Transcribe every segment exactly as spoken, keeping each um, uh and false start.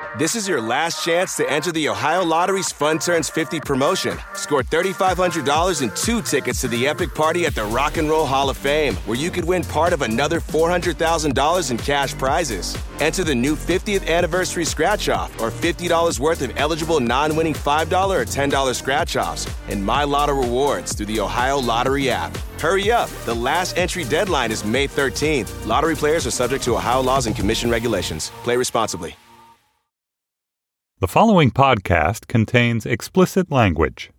This is your last chance to enter the Ohio Lottery's Fun Turns fifty promotion. Score three thousand five hundred dollars and two tickets to the epic party at the Rock and Roll Hall of Fame, where you could win part of another four hundred thousand dollars in cash prizes. Enter the new fiftieth anniversary scratch-off or fifty dollars worth of eligible non-winning five dollars or ten dollars scratch-offs and My Lotto rewards through the Ohio Lottery app. Hurry up. The last entry deadline is May thirteenth. Lottery players are subject to Ohio laws and commission regulations. Play responsibly. The following podcast contains explicit language.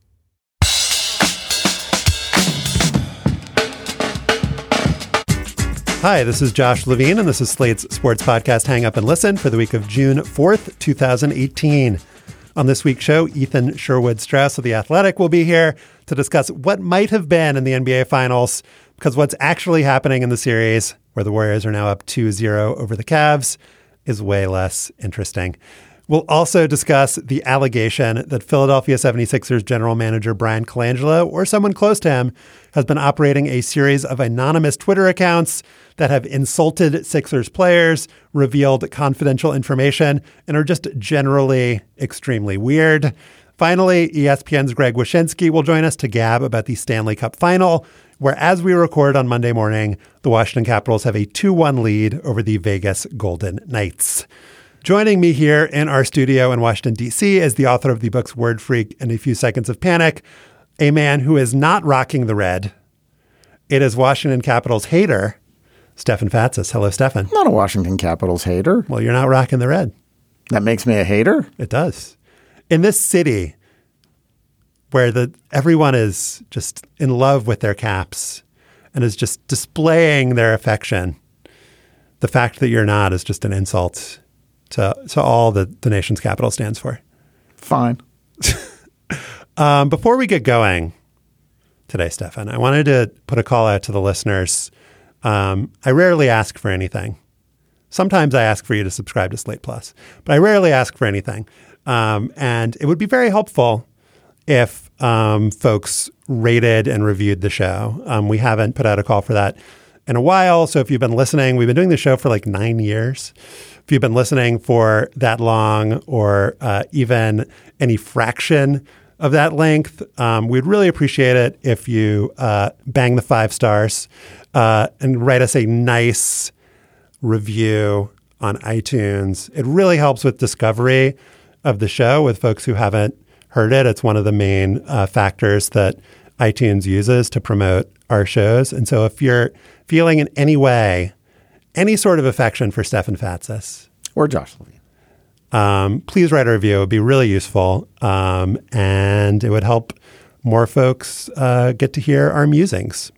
Hi, this is Josh Levine, and this is Slate's sports podcast Hang Up and Listen for the week of June fourth, twenty eighteen. On this week's show, Ethan Sherwood-Strauss of The Athletic will be here to discuss what might have been in the N B A Finals, because what's actually happening in the series, where the Warriors are now up two zero over the Cavs, is way less interesting. We'll also discuss the allegation that Philadelphia seventy-sixers general manager Brian Colangelo, or someone close to him, has been operating a series of anonymous Twitter accounts that have insulted Sixers players, revealed confidential information, and are just generally extremely weird. Finally, E S P N's Greg Wyshynski will join us to gab about the Stanley Cup Final, where as we record on Monday morning, the Washington Capitals have a two one lead over the Vegas Golden Knights. Joining me here in our studio in Washington, D C is the author of the books Word Freak and A Few Seconds of Panic, a man who is not rocking the red. It is Washington Capitals hater, Stefan Fatsis. Hello, Stefan. I'm not a Washington Capitals hater. Well, you're not rocking the red. That makes me a hater? It does. In this city where the everyone is just in love with their caps and is just displaying their affection, the fact that you're not is just an insult to to all that the nation's capital stands for. Fine. um, before we get going today, Stefan, I wanted to put a call out to the listeners. Um, I rarely ask for anything. Sometimes I ask for you to subscribe to Slate Plus, but I rarely ask for anything. Um, and it would be very helpful if um, folks rated and reviewed the show. Um, we haven't put out a call for that in a while. So if you've been listening, we've been doing the show for like nine years. If you've been listening for that long, or uh, even any fraction of that length, um, we'd really appreciate it if you uh, bang the five stars uh, and write us a nice review on iTunes. It really helps with discovery of the show with folks who haven't heard it. It's one of the main uh, factors that iTunes uses to promote our shows. And so if you're feeling in any way any sort of affection for Stefan Fatsis or Josh Levine, um, please write a review. It would be really useful, um, and it would help more folks uh, get to hear our musings.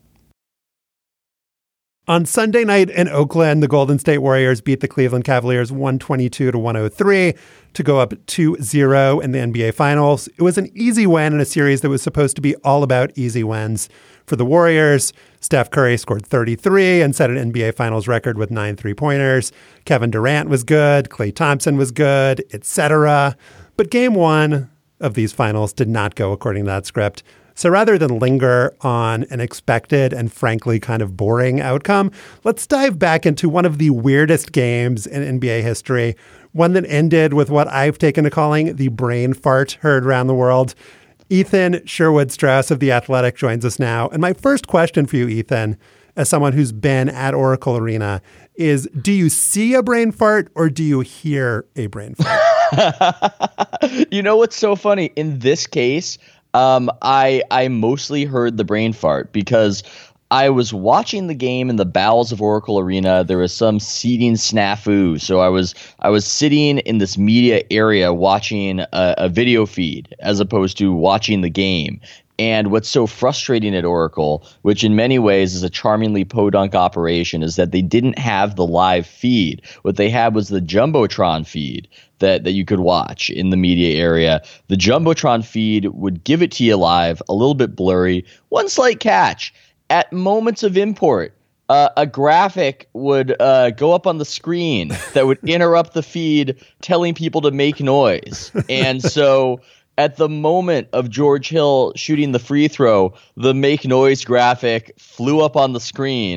On Sunday night in Oakland, the Golden State Warriors beat the Cleveland Cavaliers one twenty-two to one oh three to go up two zero in the N B A Finals. It was an easy win in a series that was supposed to be all about easy wins. For the Warriors, Steph Curry scored thirty-three and set an N B A Finals record with nine three-pointers. Kevin Durant was good, Klay Thompson was good, et cetera. But game one of these finals did not go according to that script. So rather than linger on an expected and frankly kind of boring outcome, let's dive back into one of the weirdest games in N B A history, one that ended with what I've taken to calling the brain fart heard around the world. Ethan Sherwood-Strauss of The Athletic joins us now. And my first question for you, Ethan, as someone who's been at Oracle Arena, is do you see a brain fart or do you hear a brain fart? You know what's so funny? In this case, um, I I mostly heard the brain fart because I was watching the game in the bowels of Oracle Arena. There was some seating snafu. So I was I was sitting in this media area watching a, a video feed as opposed to watching the game. And what's so frustrating at Oracle, which in many ways is a charmingly podunk operation, is that they didn't have the live feed. What they had was the Jumbotron feed that, that you could watch in the media area. The Jumbotron feed would give it to you live, a little bit blurry. One slight catch. At moments of import, uh, a graphic would uh, go up on the screen that would interrupt the feed, telling people to make noise. And so at the moment of George Hill shooting the free throw, the make noise graphic flew up on the screen.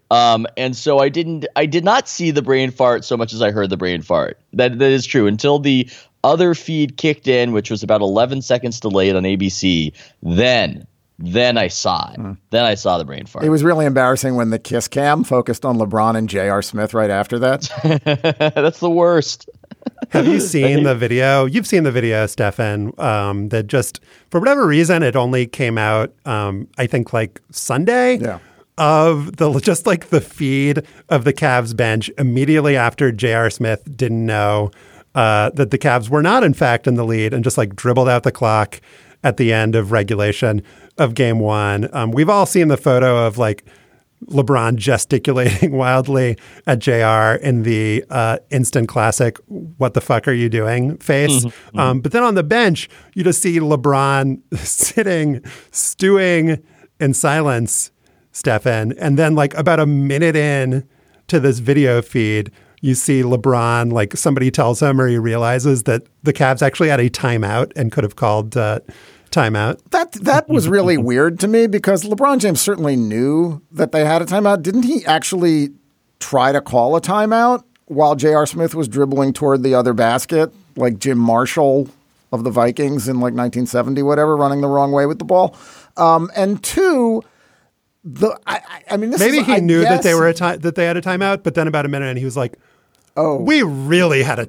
Um, and so I didn't, I did not see the brain fart so much as I heard the brain fart. That that is true until the other feed kicked in, which was about eleven seconds delayed on A B C. Then, then I saw it. Hmm. Then I saw the brain fart. It was really embarrassing when the kiss cam focused on LeBron and J R. Smith right after that. That's the worst. Have you seen the video? You've seen the video, Stefan, um, that just, for whatever reason, it only came out, um, I think, like Sunday. Yeah. Of the just like the feed of the Cavs bench immediately after J R. Smith didn't know uh, that the Cavs were not, in fact, in the lead and just like dribbled out the clock at the end of regulation of game one. Um, we've all seen the photo of like LeBron gesticulating wildly at J R in the uh, instant classic, what the fuck are you doing face. Mm-hmm. Um, but then on the bench, you just see LeBron sitting, stewing in silence, Stefan. And then like about a minute in to this video feed, you see LeBron, like somebody tells him or he realizes that the Cavs actually had a timeout and could have called uh, timeout. That that was really weird to me because LeBron James certainly knew that they had a timeout. Didn't he actually try to call a timeout while J R. Smith was dribbling toward the other basket, like Jim Marshall of the Vikings in like nineteen seventy, whatever, running the wrong way with the ball? Um, and two, the I, I mean, this maybe is, he I knew guess, that they were a ti- that they had a timeout, but then about a minute and he was like, "Oh, we really had a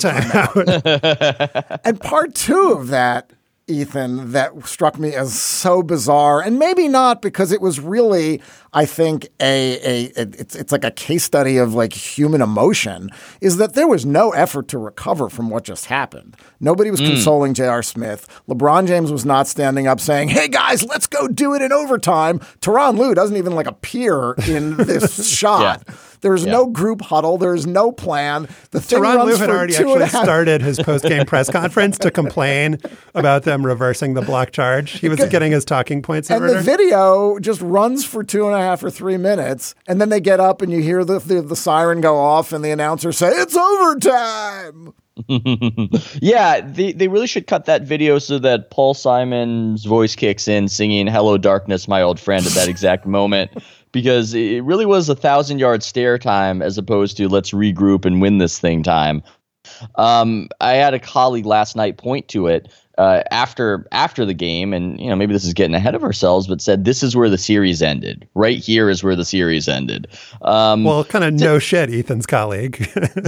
timeout." And part two of that, Ethan, that struck me as so bizarre, and maybe not because it was really, I think, a, a, a it's it's like a case study of like human emotion, is that there was no effort to recover from what just happened. Nobody was mm. consoling J R. Smith. LeBron James was not standing up saying, "Hey guys, let's go do it in overtime." Tyronn Lue doesn't even like appear in this shot. Yeah. There's yeah. no group huddle. There's no plan. The thing Tyronn Lue had for already actually started his post-game press conference to complain about them reversing the block charge. He was getting his talking points in and order. The video just runs for two and a half or three minutes, and then they get up and you hear the, the, the siren go off and the announcer say, "It's overtime." Yeah, they, they really should cut that video so that Paul Simon's voice kicks in singing "Hello Darkness, My Old Friend" at that exact moment. Because it really was a thousand yard stare time as opposed to let's regroup and win this thing time. Um, I had a colleague last night point to it uh, after after the game, and you know maybe this is getting ahead of ourselves, but said this is where the series ended. Right here is where the series ended. Um, well, kind of no shit, Ethan's colleague.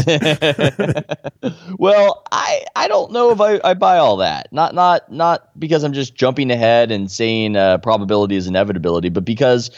Well, I, I don't know if I, I buy all that. Not not not because I'm just jumping ahead and saying uh, probability is inevitability, but because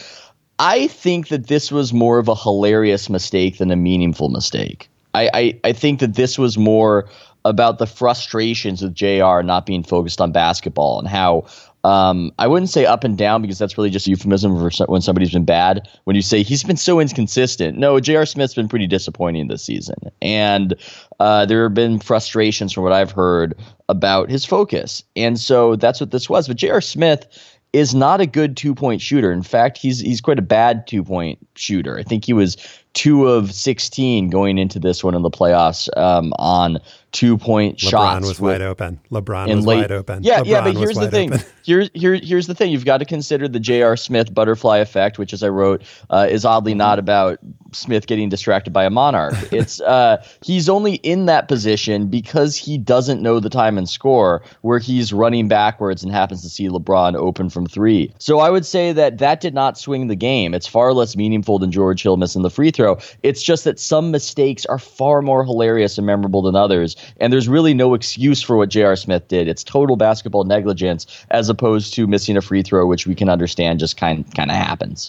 I think that this was more of a hilarious mistake than a meaningful mistake. I, I, I think that this was more about the frustrations with J R not being focused on basketball and how um, I wouldn't say up and down because that's really just a euphemism for so, when somebody's been bad. When you say he's been so inconsistent. No, J R. Smith's been pretty disappointing this season. And uh, there have been frustrations from what I've heard about his focus. And so that's what this was. But J R. Smith is not a good two-point shooter. In fact, he's he's quite a bad two-point shooter. I think he was two of sixteen going into this one in the playoffs um, on two-point LeBron shots. LeBron was with, wide open. LeBron was late, wide open. Yeah, LeBron yeah, but here's the thing. Here, here, here's the thing. You've got to consider the J R. Smith butterfly effect, which, as I wrote, uh, is oddly not about Smith getting distracted by a monarch. It's uh, he's only in that position because he doesn't know the time and score, where he's running backwards and happens to see LeBron open from three. So I would say that that did not swing the game. It's far less meaningful than George Hill missing the free throw. It's just that some mistakes are far more hilarious and memorable than others, and there's really no excuse for what J R. Smith did. It's total basketball negligence as opposed to missing a free throw, which we can understand just kind kind of happens.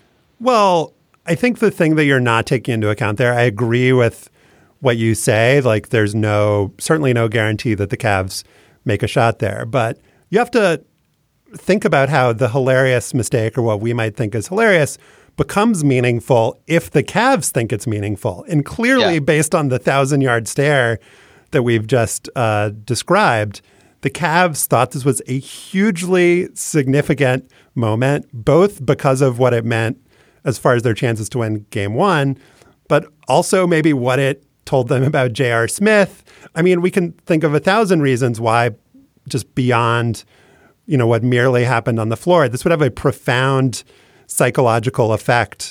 Well, I think the thing that you're not taking into account there, I agree with what you say. Like, there's no, certainly no guarantee that the Cavs make a shot there, but you have to think about how the hilarious mistake, or what we might think is hilarious, becomes meaningful if the Cavs think it's meaningful. And clearly, yeah. based on the thousand-yard stare that we've just uh, described, the Cavs thought this was a hugely significant moment, both because of what it meant as far as their chances to win game one, but also maybe what it told them about J R. Smith. I mean, we can think of a thousand reasons why, just beyond, you know, what merely happened on the floor, this would have a profound psychological effect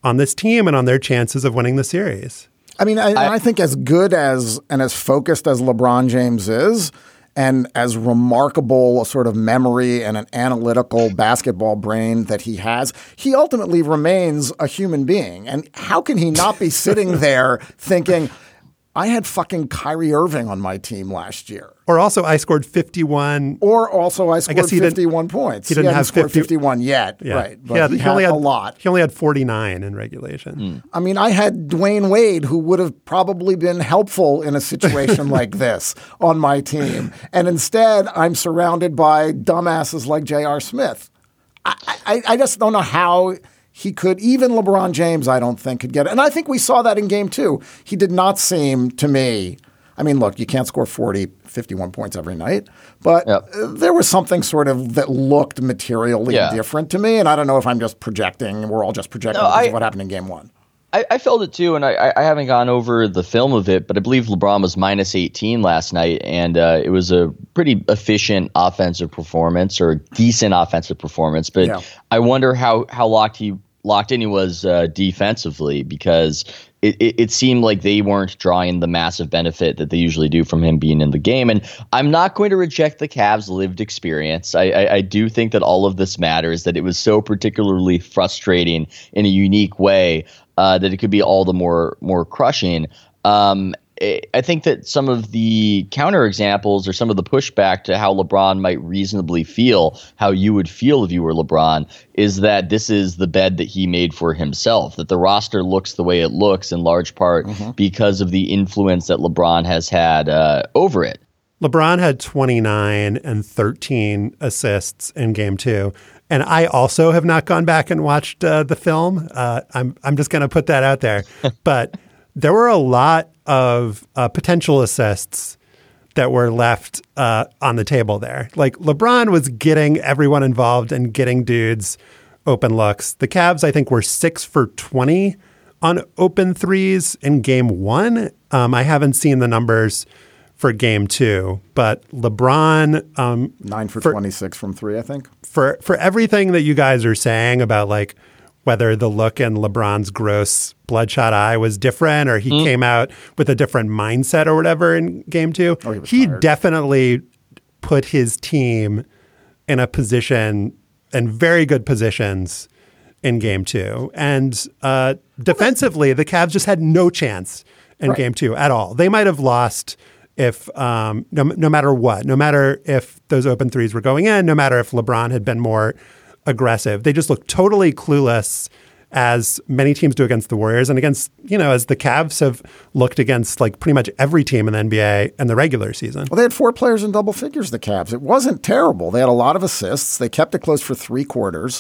on this team and on their chances of winning the series. I mean, I, I, I think as good as and as focused as LeBron James is, and as remarkable a sort of memory and an analytical basketball brain that he has, he ultimately remains a human being. And how can he not be sitting there thinking, I had fucking Kyrie Irving on my team last year? Or also, I scored fifty-one. Or also, I scored I guess he fifty-one points. He didn't he have scored fifty, fifty-one yet, yeah. right? But he, had, he, he had only had a lot. He only had forty-nine in regulation. Mm. I mean, I had Dwayne Wade, who would have probably been helpful in a situation like this on my team. And instead, I'm surrounded by dumbasses like J R. Smith. I, I, I just don't know how he could, even LeBron James, I don't think, could get it. And I think we saw that in game two. He did not seem to me, I mean, look, you can't score forty, fifty-one points every night, but yep. there was something sort of that looked materially yeah. different to me. And I don't know if I'm just projecting, we're all just projecting no, because I, of what happened in game one. I, I felt it too, and I, I haven't gone over the film of it, but I believe LeBron was minus eighteen last night, and uh, it was a pretty efficient offensive performance or decent offensive performance. But yeah. I wonder how, how locked he locked in he was uh, defensively, because It, it, it seemed like they weren't drawing the massive benefit that they usually do from him being in the game. And I'm not going to reject the Cavs' lived experience. I, I, I do think that all of this matters, that it was so particularly frustrating in a unique way uh, that it could be all the more more crushing. Um, I think that some of the counterexamples or some of the pushback to how LeBron might reasonably feel, how you would feel if you were LeBron, is that this is the bed that he made for himself, that the roster looks the way it looks in large part mm-hmm. because of the influence that LeBron has had uh, over it. LeBron had twenty-nine and thirteen assists in game two. And I also have not gone back and watched uh, the film. Uh, I'm I'm just going to put that out there. But there were a lot of uh, potential assists that were left uh, on the table there. Like LeBron was getting everyone involved and getting dudes open looks. The Cavs, I think, were six for twenty on open threes in game one. Um, I haven't seen the numbers for game two, but LeBron um, nine for, for twenty-six from three, I think. For for everything that you guys are saying about like whether the look in LeBron's gross bloodshot eye was different or he mm. came out with a different mindset or whatever in game two, oh, he, he definitely put his team in a position and very good positions in game two. And uh, defensively, the Cavs just had no chance in right. game two at all. They might have lost if um, no, no matter what, no matter if those open threes were going in, no matter if LeBron had been more aggressive. They just look totally clueless, as many teams do against the Warriors and against, you know, as the Cavs have looked against like pretty much every team in the N B A in the regular season. Well, they had four players in double figures, the Cavs. It wasn't terrible. They had a lot of assists. They kept it close for three quarters.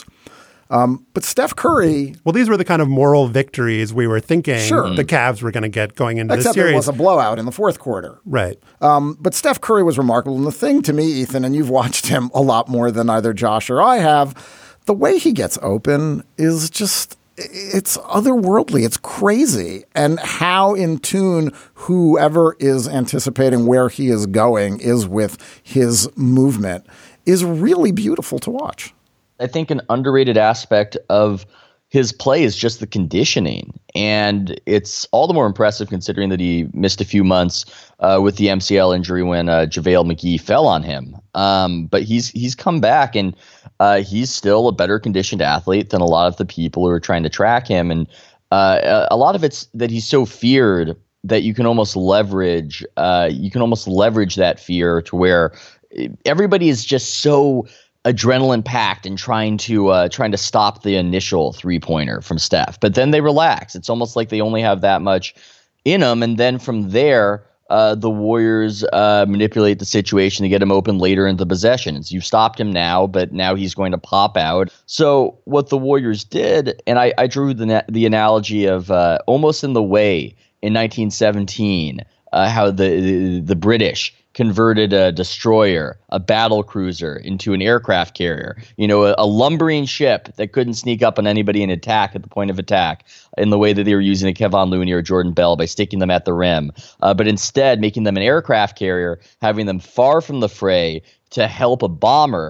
Um, but Steph Curry... Well, these were the kind of moral victories we were thinking sure. the Cavs were going to get going into Except the series. Except it was a blowout in the fourth quarter. Right. Um, but Steph Curry was remarkable. And the thing to me, Ethan, and you've watched him a lot more than either Josh or I have, the way he gets open is just... it's otherworldly. It's crazy. And how in tune whoever is anticipating where he is going is with his movement is really beautiful to watch. I think an underrated aspect of his play is just the conditioning. And it's all the more impressive considering that he missed a few months uh, with the M C L injury when uh, JaVale McGee fell on him. Um, but he's he's come back, and uh, he's still a better conditioned athlete than a lot of the people who are trying to track him. And uh, a lot of it's that he's so feared that you can almost leverage uh, you can almost leverage that fear to where everybody is just so adrenaline packed and trying to uh, trying to stop the initial three pointer from Steph, but then they relax. It's almost like they only have that much in them, and then from there, uh, the Warriors uh, manipulate the situation to get him open later in the possessions. You stopped him now, but now he's going to pop out. So what the Warriors did, and I, I drew the the analogy of uh, almost in the way in nineteen seventeen, uh, how the, the the British converted a destroyer, a battle cruiser, into an aircraft carrier. You know, a, a lumbering ship that couldn't sneak up on anybody in attack at the point of attack in the way that they were using a Kevon Looney or Jordan Bell by sticking them at the rim. Uh, but instead, making them an aircraft carrier, having them far from the fray to help a bomber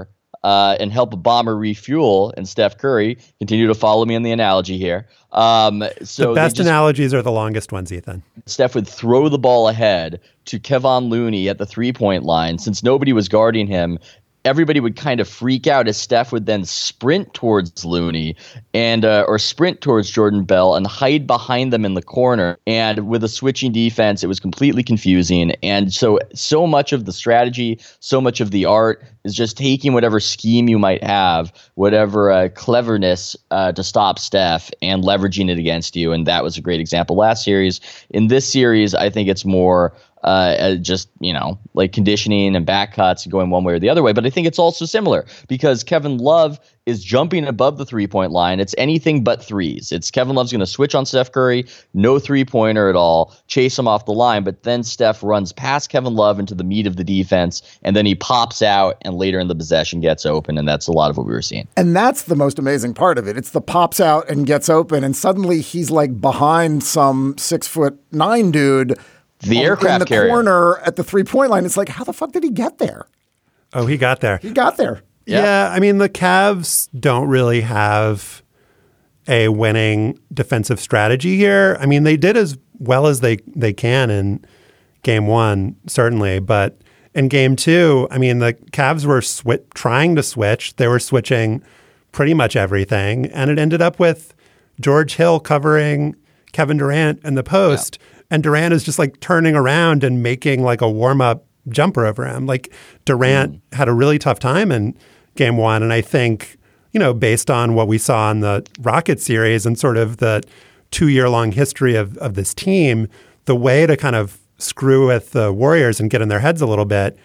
uh, and help a bomber refuel, and Steph Curry, continue to follow me on the analogy here. Um, so the best just, analogies are the longest ones, Ethan. Steph would throw the ball ahead to Kevon Looney at the three-point line. Since nobody was guarding him, everybody would kind of freak out as Steph would then sprint towards Looney and uh, or sprint towards Jordan Bell and hide behind them in the corner. And with a switching defense, it was completely confusing. And so, so much of the strategy, so much of the art is just taking whatever scheme you might have, whatever uh, cleverness uh, to stop Steph and leveraging it against you. And that was a great example last series. In this series, I think it's more Uh, just, you know, like conditioning and back cuts going one way or the other way. But I think it's also similar because Kevin Love is jumping above the three-point line. It's anything but threes. It's Kevin Love's going to switch on Steph Curry, no three-pointer at all, chase him off the line. But then Steph runs past Kevin Love into the meat of the defense, and then he pops out and later in the possession gets open. And that's a lot of what we were seeing. And that's the most amazing part of it. It's the pops out and gets open, and suddenly he's like behind some six foot nine dude. The aircraft in the carrier. corner at the three-point line. It's like, how the fuck did he get there? Oh, he got there. He got there. Yeah. yeah, I mean, the Cavs don't really have a winning defensive strategy here. I mean, they did as well as they, they can in game one, certainly. But in game two, I mean, the Cavs were sw- trying to switch. They were switching pretty much everything. And it ended up with George Hill covering Kevin Durant in the post. Yeah. And Durant is just like turning around and making like a warm-up jumper over him. Like Durant mm. had a really tough time in game one. And I think, you know, based on what we saw in the Rockets series and sort of the two-year-long history of, of this team, the way to kind of screw with the Warriors and get in their heads a little bit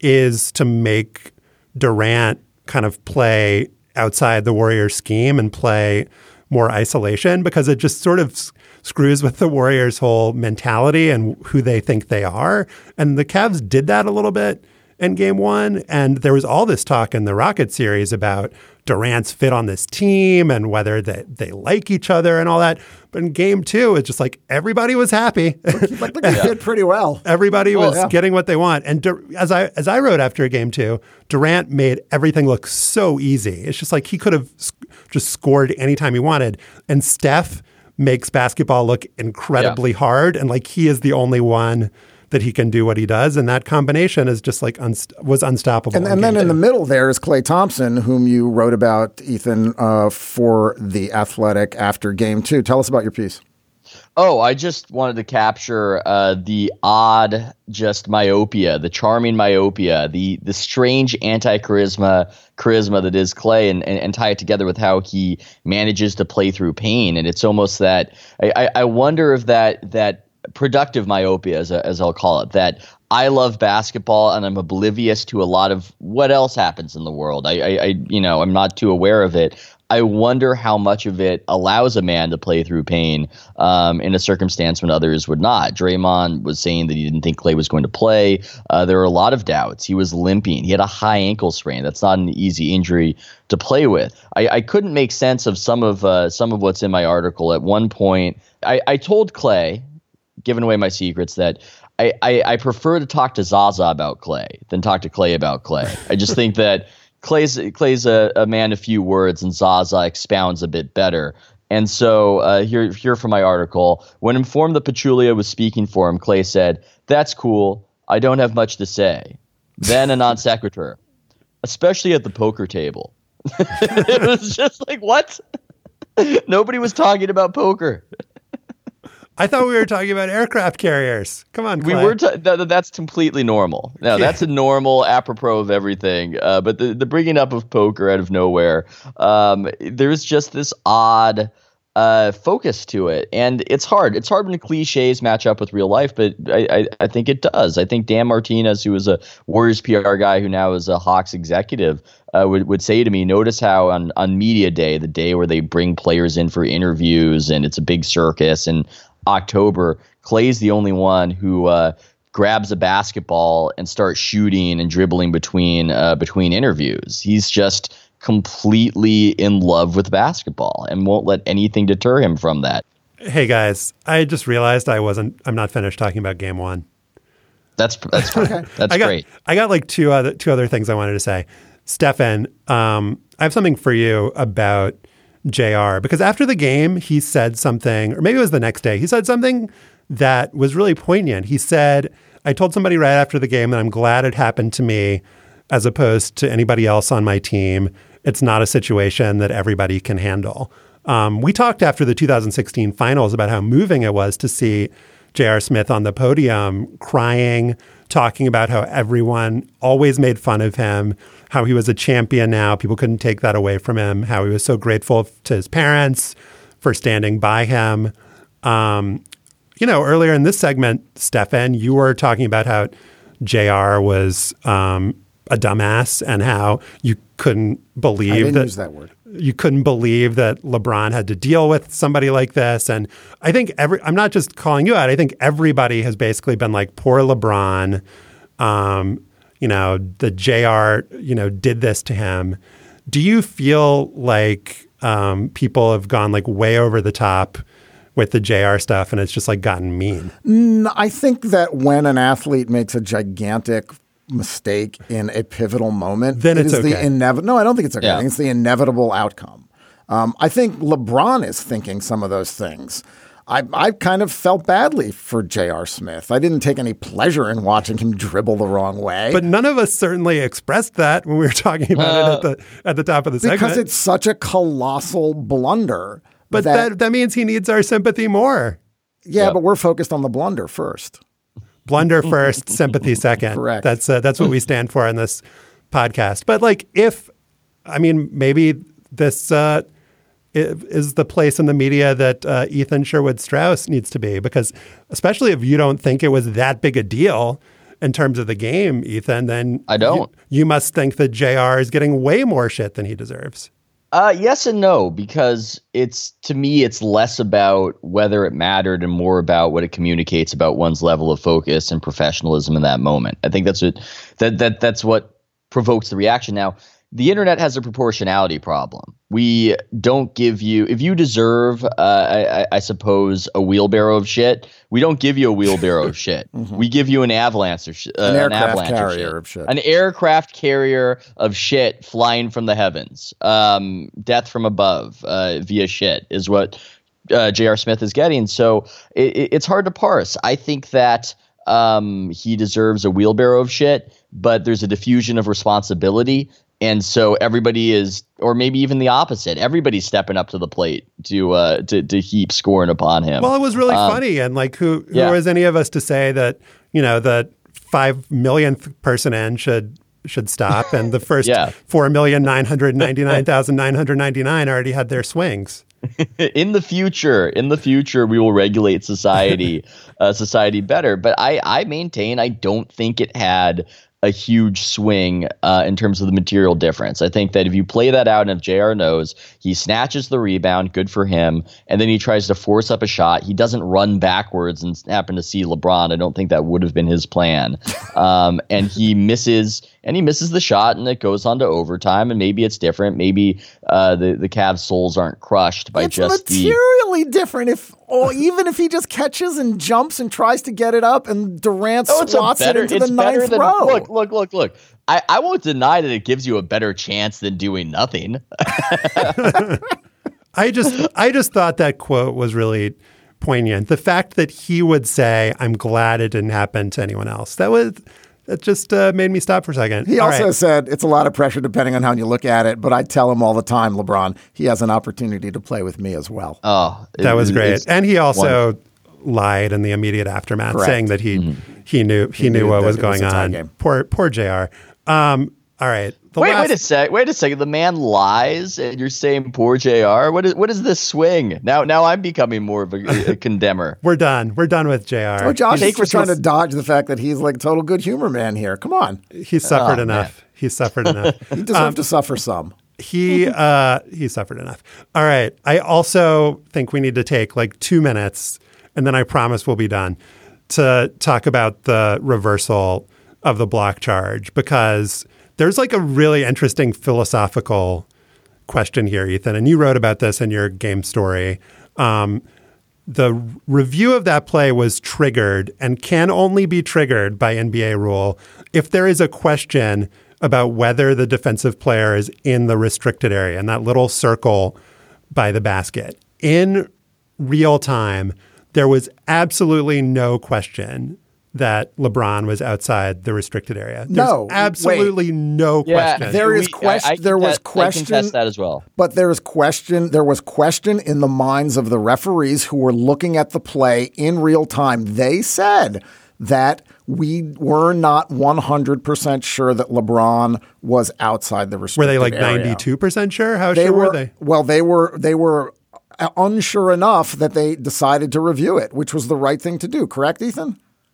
is to make Durant kind of play outside the Warriors scheme and play more isolation, because it just sort of s- screws with the Warriors' whole mentality and who they think they are. And the Cavs did that a little bit in game one. And there was all this talk in the Rocket series about Durant's fit on this team and whether they, they like each other and all that. But in game two, it's just like everybody was happy. Like, like he did pretty well. Everybody was well, yeah. getting what they want. And Dur- as I as I wrote after game two, Durant made everything look so easy. It's just like he could have sc- just scored anytime he wanted. And Steph makes basketball look incredibly yeah. hard. And like he is the only one that he can do what he does. And that combination is just like unst- was unstoppable. And, and then in the middle there is Klay Thompson, whom you wrote about, Ethan, uh, for The Athletic after game two. Tell us about your piece. Oh, I just wanted to capture uh, the odd, just myopia, the charming myopia, the the strange anti-charisma charisma that is Klay, and, and, and tie it together with how he manages to play through pain. And it's almost that I, I, I wonder if that that productive myopia, as, a, as I'll call it, that I love basketball and I'm oblivious to a lot of what else happens in the world. I, I, I you know, I'm not too aware of it. I wonder how much of it allows a man to play through pain um, in a circumstance when others would not. Draymond was saying that he didn't think Klay was going to play. Uh, there were a lot of doubts. He was limping. He had a high ankle sprain. That's not an easy injury to play with. I, I couldn't make sense of some of uh, some of what's in my article. At one point, I, I told Klay, giving away my secrets, that I, I, I prefer to talk to Zaza about Klay than talk to Klay about Klay. I just think that Klay's Klay's a, a man of few words, and Zaza expounds a bit better. And so uh, here, here from my article, when informed that Pachulia was speaking for him, Klay said, "That's cool. I don't have much to say." Then a non sequitur, especially at the poker table. It was just like, what? Nobody was talking about poker. I thought we were talking about aircraft carriers. Come on, Klay. We were. T- th- that's completely normal. No, Yeah. that's a normal apropos of everything. Uh, but the, the bringing up of poker out of nowhere, um, there's just this odd uh, focus to it, and it's hard. It's hard when cliches match up with real life, but I, I, I think it does. I think Dan Martinez, who was a Warriors P R guy who now is a Hawks executive, uh, would would say to me, "Notice how on on media day, the day where they bring players in for interviews, and it's a big circus and." October, Klay's the only one who uh, grabs a basketball and starts shooting and dribbling between uh, between interviews. He's just completely in love with basketball and won't let anything deter him from that. Hey guys, I just realized I wasn't. I'm not finished talking about game one. That's that's fine. That's I got, great. I got like two other two other things I wanted to say. Stefan, um, I have something for you about J R, because after the game, he said something, or maybe it was the next day, he said something that was really poignant. He said, I told somebody right after the game that I'm glad it happened to me as opposed to anybody else on my team. It's not a situation that everybody can handle. Um, we talked after the two thousand sixteen finals about how moving it was to see J R. Smith on the podium crying, talking about how everyone always made fun of him, how he was a champion now. People couldn't take that away from him, how he was so grateful to his parents for standing by him. Um, you know, earlier in this segment, Stefan, you were talking about how J R was um, a dumbass and how you couldn't believe I didn't that, use that word. You couldn't believe that LeBron had to deal with somebody like this. And I think every, I'm not just calling you out. I think everybody has basically been like, poor LeBron, um, you know, the J R, you know, did this to him. Do you feel like um, people have gone like way over the top with the J R stuff and it's just like gotten mean? No, I think that when an athlete makes a gigantic mistake in a pivotal moment, then it it's is okay. the inevitable. No, I don't think it's okay. Yeah. I think it's the inevitable outcome. Um, I think LeBron is thinking some of those things. I, I kind of felt badly for J R. Smith. I didn't take any pleasure in watching him dribble the wrong way. But none of us certainly expressed that when we were talking about uh, it at the at the top of the segment. Because it's such a colossal blunder. But that, that, that means he needs our sympathy more. Yeah, Yep. but we're focused on the blunder first. Blunder first, sympathy second. Correct. That's uh, that's what we stand for in this podcast. But like, if I mean, maybe this uh, is the place in the media that uh, Ethan Sherwood Strauss needs to be, because especially if you don't think it was that big a deal in terms of the game, Ethan, then I don't. You, you must think that J R is getting way more shit than he deserves. Uh, yes and no, because it's, to me, it's less about whether it mattered and more about what it communicates about one's level of focus and professionalism in that moment. I think that's what that that that's what provokes the reaction. Now, the internet has a proportionality problem. We don't give you, if you deserve, uh, I, I suppose, a wheelbarrow of shit, we don't give you a wheelbarrow of shit. Mm-hmm. We give you an avalanche of shit. Uh, An aircraft an avalanche carrier of shit. of shit. An aircraft carrier of shit flying from the heavens. Um, death from above uh, via shit is what uh, J R. Smith is getting. So it, it's hard to parse. I think that um, he deserves a wheelbarrow of shit, but there's a diffusion of responsibility. And so everybody is, or maybe even the opposite, everybody's stepping up to the plate to uh, to, to heap scoring upon him. Well, it was really um, funny. And like, who, who yeah. is any of us to say that, you know, the five millionth person in should should stop and the first yeah. four million nine hundred ninety-nine thousand nine hundred ninety-nine already had their swings. In the future, in the future, we will regulate society, uh, society better. But I, I maintain I don't think it had a huge swing uh, in terms of the material difference. I think that if you play that out and if J R knows, he snatches the rebound, good for him, and then he tries to force up a shot. He doesn't run backwards and happen to see LeBron. I don't think that would have been his plan. Um, and he misses, and he misses the shot, and it goes on to overtime, and maybe it's different. Maybe uh, the, the Cavs' souls aren't crushed by it's just the... materially different if, or even if he just catches and jumps and tries to get it up and Durant Oh, it's swats better, it into the better ninth than, row. Look, look, look, look. I, I won't deny that it gives you a better chance than doing nothing. I just I just thought that quote was really poignant. The fact that he would say, "I'm glad it didn't happen to anyone else." That was that just uh, made me stop for a second. He All also right. said it's a lot of pressure depending on how you look at it, but I tell him all the time, LeBron, he has an opportunity to play with me as well. Oh, it, that was great. it's And he also wonderful. lied in the immediate aftermath, Correct. saying that he Mm-hmm. he knew he, He knew, knew what that was it was going a tie on. game. Poor poor J R. Um, all right. The Wait, last, wait a sec. Wait a second. The man lies, and you're saying poor J R. What is what is this swing? Now, now I'm becoming more of a, a condemner. We're done. We're done with J R. Oh, Josh Take is just trying to respons- dodge the fact that he's like total good humor man here. Come on. He suffered Oh, enough. He suffered enough. He deserved to suffer some. He uh, he suffered enough. All right. I also think we need to take like two minutes, and then I promise we'll be done, to talk about the reversal of the block charge, because there's like a really interesting philosophical question here, Ethan, and you wrote about this in your game story. Um, the review of that play was triggered and can only be triggered by N B A rule if there is a question about whether the defensive player is in the restricted area, in that little circle by the basket. In real time, there was absolutely no question that LeBron was outside the restricted area. There's no, absolutely wait. no yeah, question. There is we, question. I, I there was contest, question. I contest that as well. But there is question. There was question in the minds of the referees who were looking at the play in real time. They said that we were not one hundred percent sure that LeBron was outside the restricted Were they like area. ninety-two percent sure? How They sure were, were they? Well, they were. They were unsure enough that they decided to review it, which was the right thing to do. Correct, Ethan?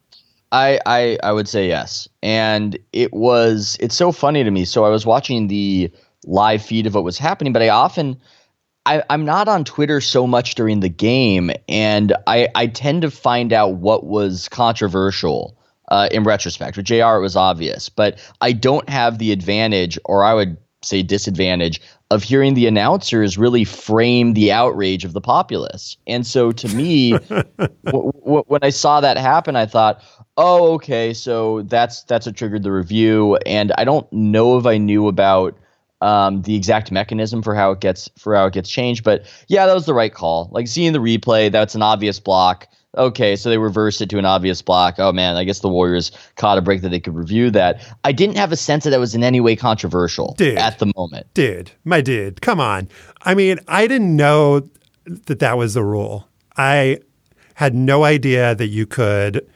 I, I I would say yes. And it was, it's so funny to me. So I was watching the live feed of what was happening, but I often, I, I'm not on Twitter so much during the game. And I, I tend to find out what was controversial uh, in retrospect. With J R, it was obvious. But I don't have the advantage, or I would say disadvantage, of hearing the announcers really frame the outrage of the populace. And so to me, w- w- when I saw that happen, I thought, oh, okay, so that's that's what triggered the review. And I don't know if I knew about um, the exact mechanism for how it gets for how it gets changed. But yeah, that was the right call. Like seeing the replay, that's an obvious block. Okay, so they reversed it to an obvious block. Oh man, I guess the Warriors caught a break that they could review that. I didn't have a sense that that was in any way controversial Dude. at the moment. Dude, my dude, come on. I mean, I didn't know that that was the rule. I had no idea that you could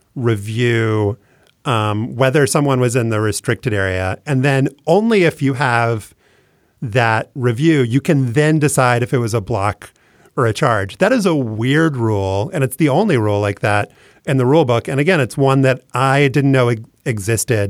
review um, whether someone was in the restricted area. And then only if you have that review, you can then decide if it was a block or a charge. That is a weird rule, and it's the only rule like that in the rule book. And again, it's one that I didn't know e- existed.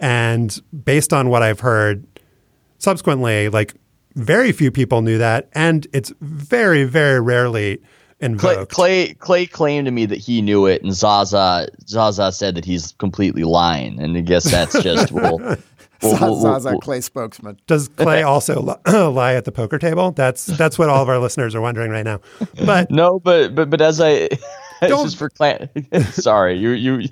And based on what I've heard subsequently, like very few people knew that, and it's very, very rarely Clay, invoked. Clay Clay claimed to me that he knew it, and Zaza Zaza said that he's completely lying. And I guess that's just well, well, well, Zaza well, Clay spokesman. Does Clay also li- lie at the poker table? That's that's what all of our listeners are wondering right now. But no, but but but as I it's Don't- just for Clay. Sorry, you you.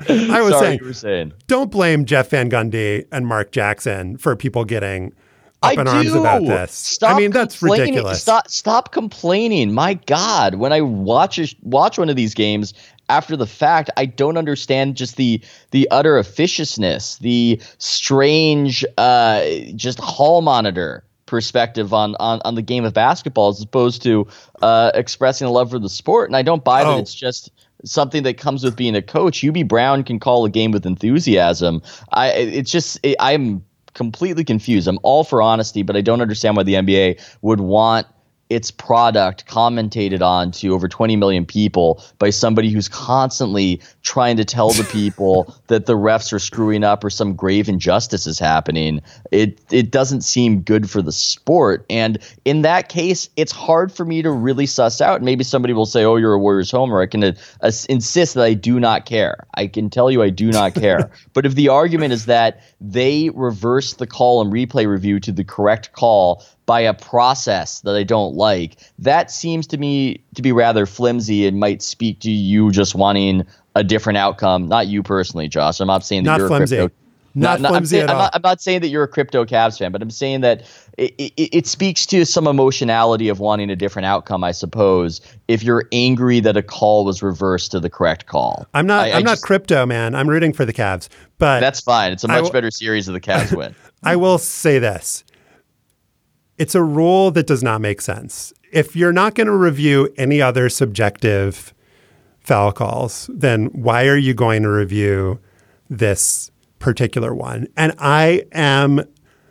I was sorry, saying, you were saying. don't blame Jeff Van Gundy and Mark Jackson for people getting up I in arms do. about this. Stop I mean, that's complaining. ridiculous. Stop, stop complaining. My God, when I watch a, watch one of these games after the fact, I don't understand just the the utter officiousness, the strange, uh, just hall monitor perspective on, on on the game of basketball as opposed to uh, expressing a love for the sport. And I don't buy Oh. that it's just something that comes with being a coach. Hubie Brown can call a game with enthusiasm. I it's just it, I'm. completely confused. I'm all for honesty, but I don't understand why the N B A would want its product commentated on to over twenty million people by somebody who's constantly trying to tell the people that the refs are screwing up or some grave injustice is happening. It it doesn't seem good for the sport. And in that case, it's hard for me to really suss out. Maybe somebody will say, oh, you're a Warriors homer. I can uh, uh, insist that I do not care. I can tell you I do not care. But if the argument is that they reverse the call and replay review to the correct call by a process that I don't like, that seems to me to be rather flimsy and might speak to you just wanting a different outcome. Not you personally, Josh. I'm not saying that Not you're flimsy. a crypto. Not I'm, flimsy saying, at I'm, all. not, I'm not saying that you're a crypto Cavs fan, but I'm saying that it, it, it speaks to some emotionality of wanting a different outcome, I suppose, if you're angry that a call was reversed to the correct call. I'm not. I, I'm I not just- crypto, man. I'm rooting for the Cavs, but That's fine. It's a I much w- better series of the Cavs win. I will say this. It's a rule that does not make sense. If you're not going to review any other subjective foul calls, then why are you going to review this particular one? And I am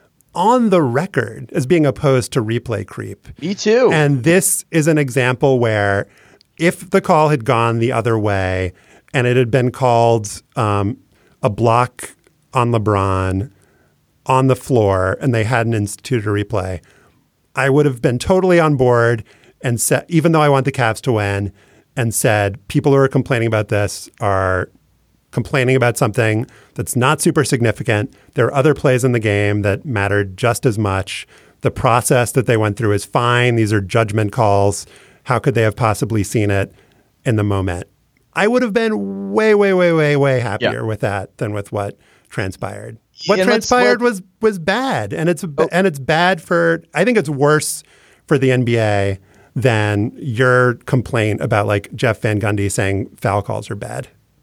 on the record as being opposed to replay creep. Me too. And this is an example where if the call had gone the other way and it had been called um, a block on LeBron on the floor and they hadn't instituted a replay, I would have been totally on board and said, even though I want the Cavs to win, and said, people who are complaining about this are complaining about something that's not super significant. There are other plays in the game that mattered just as much. The process that they went through is fine. These are judgment calls. How could they have possibly seen it in the moment? I would have been way, way, way, way, way happier Yeah. with that than with what transpired. What Yeah, transpired let's- was was bad, and it's Oh. and it's bad for. I think it's worse for the N B A than your complaint about like Jeff Van Gundy saying foul calls are bad.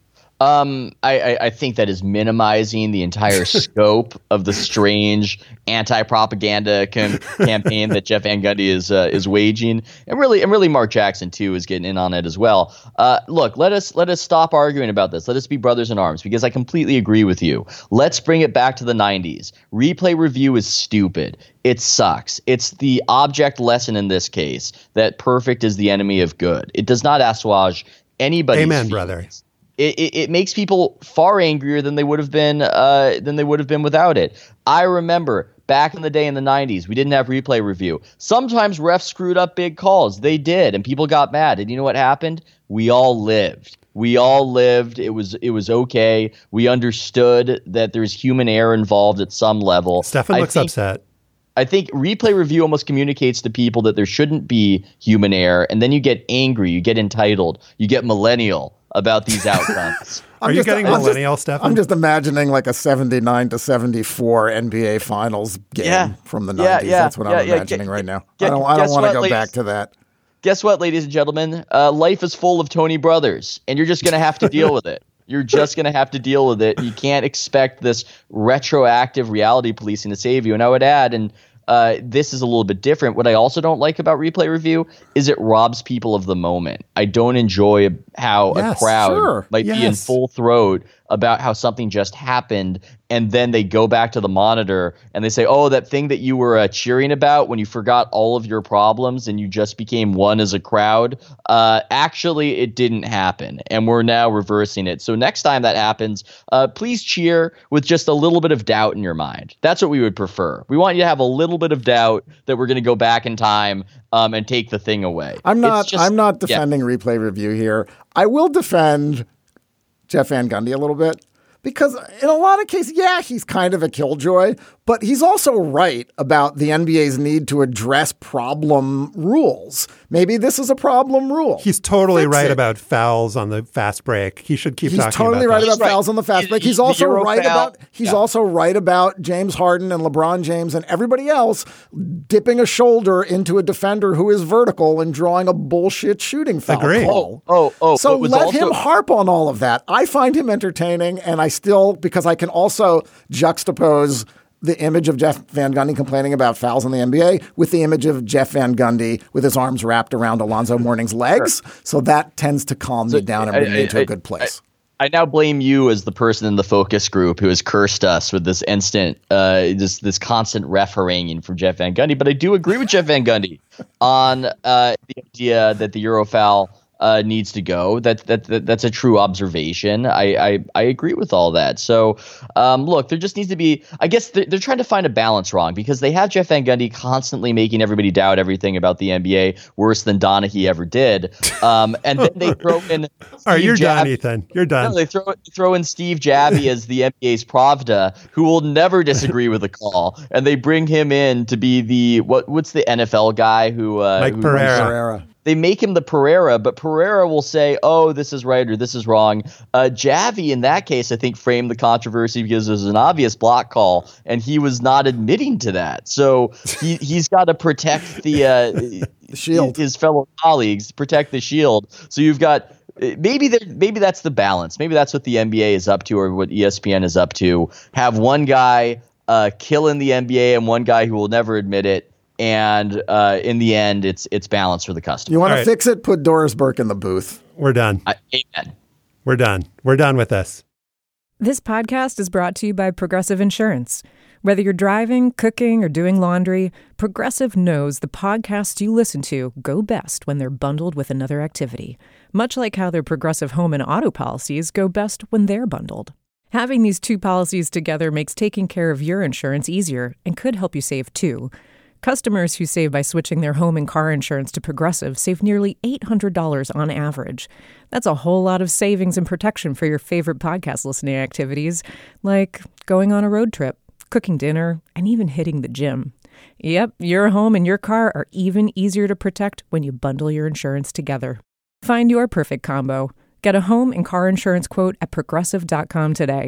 Um, I, I, I think that is minimizing the entire scope of the strange anti-propaganda cam- campaign that Jeff Van Gundy is uh, is waging, and really, and really, Mark Jackson too is getting in on it as well. Uh, look, let us let us stop arguing about this. Let us be brothers in arms, because I completely agree with you. Let's bring it back to the nineties. Replay review is stupid. It sucks. It's the object lesson in this case that perfect is the enemy of good. It does not assuage anybody's Amen, feelings. brother. It, it, it makes people far angrier than they would have been uh, than they would have been without it. I remember back in the day in the nineties, we didn't have replay review. Sometimes refs screwed up big calls. They did, and people got mad. And you know what happened? We all lived. We all lived. It was it was okay. We understood that there's human error involved at some level. Stefan I looks think, upset. I think replay review almost communicates to people that there shouldn't be human error, and then you get angry, you get entitled, you get millennial about these outcomes. Are you just- getting I'm millennial, just, Stefan? I'm just imagining like a seventy-nine to seventy-four N B A Finals game Yeah. from the Yeah, nineties. yeah, That's what yeah, I'm yeah. imagining Ge- right now. ge- I don't, I don't guess want to what, go ladies? back to that. Guess what, ladies and gentlemen? Uh, life is full of Tony brothers, and you're just going to have to deal with it. You're just going to have to deal with it. You can't expect this retroactive reality policing to save you. And I would add, and uh, this is a little bit different, what I also don't like about replay review is it robs people of the moment. I don't enjoy how Yes, a crowd sure. might be in Yes. full throat about how something just happened, and then they go back to the monitor and they say, oh, that thing that you were uh, cheering about when you forgot all of your problems and you just became one as a crowd, uh, actually it didn't happen, and we're now reversing it. So next time that happens, uh, please cheer with just a little bit of doubt in your mind. That's what we would prefer. We want you to have a little bit of doubt that we're going to go back in time um, and take the thing away. I'm It's not. just- I'm not yeah. defending replay review here. I will defend Jeff Van Gundy a little bit, because in a lot of cases, yeah, he's kind of a killjoy, but he's also right about the N B A's need to address problem rules. Maybe this is a problem rule. He's totally Fix right it. about fouls on the fast break. He should keep He's talking totally about right that. about He's fouls right. on the fast He- break. he- He's the also Euro right foul. about he's Yeah. also right about James Harden and LeBron James and everybody else dipping a shoulder into a defender who is vertical and drawing a bullshit shooting foul Agree. call. Oh, oh, So but was let also- him harp on all of that. I find him entertaining, and I still, because I can also juxtapose the image of Jeff Van Gundy complaining about fouls in the N B A with the image of Jeff Van Gundy with his arms wrapped around Alonzo Mourning's legs. So that tends to calm me down and bring me to a good place. I now blame you as the person in the focus group who has cursed us with this instant, uh, this this constant ref haranguing from Jeff Van Gundy. But I do agree with Jeff Van Gundy on uh, the idea that the Eurofoul uh, needs to go. That, that that that's a true observation. I I, I agree with all that. So um, look, there just needs to be. I guess they're, they're trying to find a balance wrong, because they have Jeff Van Gundy constantly making everybody doubt everything about the N B A worse than Donaghy ever did. Um, and then they throw in. All right, Steve you're done, Jab- Ethan. You're done. no, they throw throw in Steve Jabby as the N B A's Pravda, who will never disagree with the call, and they bring him in to be the what? What's the N F L guy who? Uh, Mike who Pereira. Pereira. They make him the Pereira, but Pereira will say, "Oh, this is right or this is wrong." Uh, Javi, in that case, I think framed the controversy because it was an obvious block call, and he was not admitting to that. So he he's got to protect the, uh, The shield. his fellow colleagues, protect the shield. So you've got. Maybe there, maybe that's the balance. Maybe that's what the N B A is up to, or what E S P N is up to. Have one guy uh, killing the N B A and one guy who will never admit it, and uh, in the end, it's it's balance for the customer. You want All to right. fix it? Put Doris Burke in the booth. We're done. I, amen. We're done. We're done with this. This podcast is brought to you by Progressive Insurance. Whether you're driving, cooking, or doing laundry, Progressive knows the podcasts you listen to go best when they're bundled with another activity, much like how their Progressive home and auto policies go best when they're bundled. Having these two policies together makes taking care of your insurance easier and could help you save too. Customers who save by switching their home and car insurance to Progressive save nearly eight hundred dollars on average. That's a whole lot of savings and protection for your favorite podcast listening activities, like going on a road trip, cooking dinner, and even hitting the gym. Yep, your home and your car are even easier to protect when you bundle your insurance together. Find your perfect combo. Get a home and car insurance quote at progressive dot com today.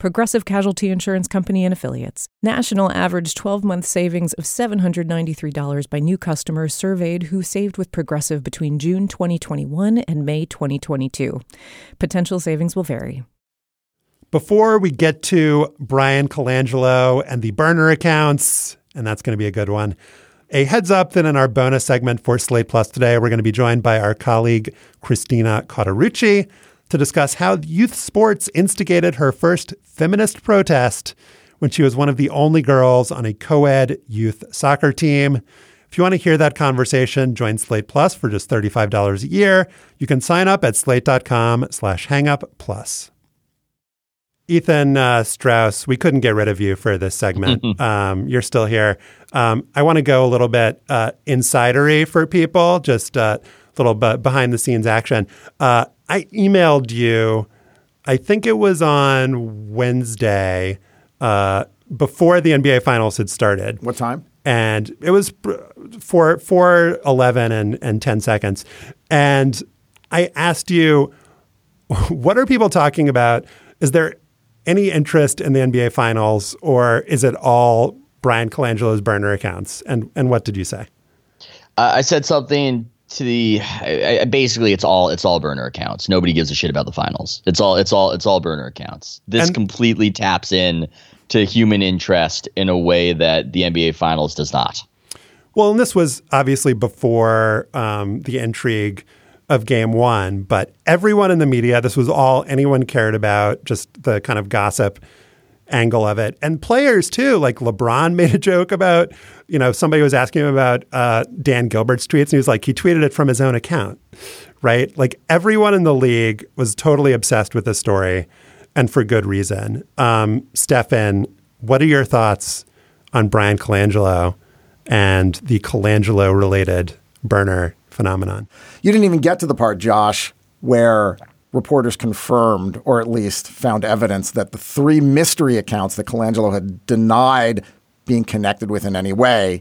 Progressive Casualty Insurance Company and Affiliates. National average twelve-month savings of seven hundred ninety-three dollars by new customers surveyed who saved with Progressive between June twenty twenty-one and May twenty twenty-two. Potential savings will vary. Before we get to Bryan Colangelo and the burner accounts, and that's going to be a good one, a heads up that in our bonus segment for Slate Plus today, we're going to be joined by our colleague Christina Cauterucci to discuss how youth sports instigated her first feminist protest when she was one of the only girls on a co-ed youth soccer team. If you want to hear that conversation, join Slate Plus for just thirty-five dollars a year. You can sign up at slate.com slash hangup plus. Ethan uh, Strauss, we couldn't get rid of you for this segment. um, you're still here. Um, I want to go a little bit uh, insidery for people, just a uh, little bit behind the scenes action. Uh, I emailed you, I think it was on Wednesday, uh, before the N B A Finals had started. What time? And it was four, four eleven and, and ten seconds. And I asked you, what are people talking about? Is there any interest in the N B A Finals, or is it all Bryan Colangelo's burner accounts? And and what did you say? Uh, I said something to the I, I, basically it's all it's all burner accounts. Nobody gives a shit about the finals. It's all it's all it's all burner accounts. This and, completely taps in to human interest in a way that the N B A Finals does not. Well, and this was obviously before um, the intrigue of game one, but everyone in the media, this was all anyone cared about, just the kind of gossip angle of it. And players too, like LeBron made a joke about, you know, somebody was asking him about uh, Dan Gilbert's tweets, and he was like, he tweeted it from his own account, right? Like everyone in the league was totally obsessed with this story, and for good reason. Um, Stefan, what are your thoughts on Bryan Colangelo and the Colangelo-related burner phenomenon? You didn't even get to the part, Josh, where reporters confirmed, or at least found evidence, that the three mystery accounts that Colangelo had denied being connected with in any way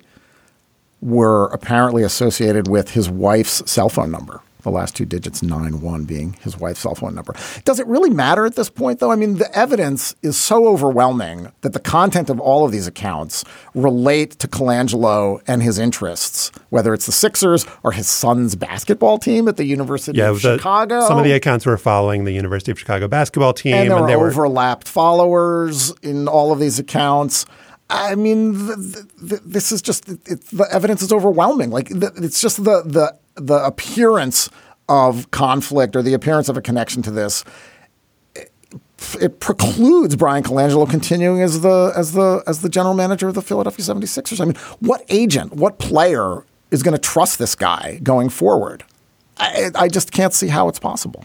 were apparently associated with his wife's cell phone number. The last two digits, nine one, being his wife's cell phone number. Does it really matter at this point, though? I mean, the evidence is so overwhelming that the content of all of these accounts relate to Colangelo and his interests, whether it's the Sixers or his son's basketball team at the University yeah, of the, Chicago. Some of the accounts were following the University of Chicago basketball team. And there and were they overlapped were... followers in all of these accounts. I mean, the, the, this is just it, the evidence is overwhelming. Like the, it's just the the the appearance of conflict or the appearance of a connection to this. It, it precludes Bryan Colangelo continuing as the as the as the general manager of the Philadelphia seventy-sixers. I mean, what agent, what player is going to trust this guy going forward? I, I just can't see how it's possible.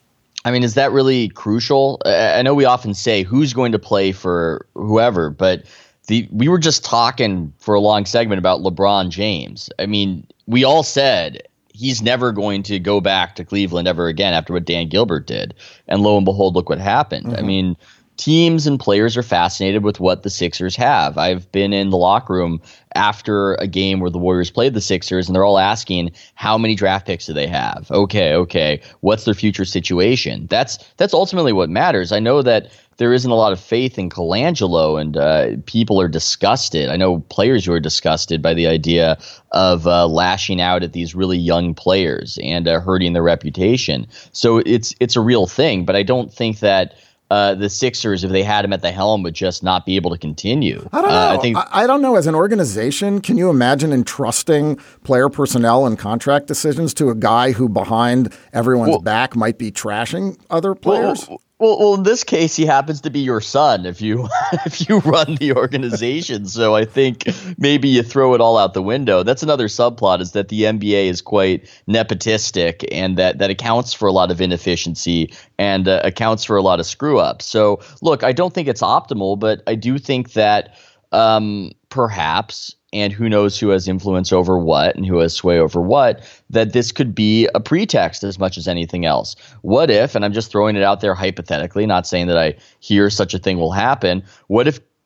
I mean, is that really crucial? I know we often say who's going to play for whoever, but The, we were just talking for a long segment about LeBron James. I mean, we all said he's never going to go back to Cleveland ever again after what Dan Gilbert did. And lo and behold, look what happened. Mm-hmm. I mean, teams and players are fascinated with what the Sixers have. I've been in the locker room after a game where the Warriors played the Sixers, and they're all asking, how many draft picks do they have? Okay, okay. What's their future situation? That's that's ultimately what matters. I know that there isn't a lot of faith in Colangelo, and uh, people are disgusted. I know players who are disgusted by the idea of uh, lashing out at these really young players and uh, hurting their reputation. So it's it's a real thing, but I don't think that Uh, the Sixers, if they had him at the helm, would just not be able to continue. I don't know. Uh, I, think- I, I don't know. As an organization, can you imagine entrusting player personnel and contract decisions to a guy who behind everyone's well, back might be trashing other players? Well, well, well, in this case, he happens to be your son if you if you run the organization. So I think maybe you throw it all out the window. That's another subplot, is that the N B A is quite nepotistic, and that, that accounts for a lot of inefficiency and uh, accounts for a lot of screw ups. So look, I don't think it's optimal, but I do think that um, perhaps, and who knows who has influence over what and who has sway over what, that this could be a pretext as much as anything else. What if, and I'm just throwing it out there hypothetically, not saying that I hear such a thing will happen, what if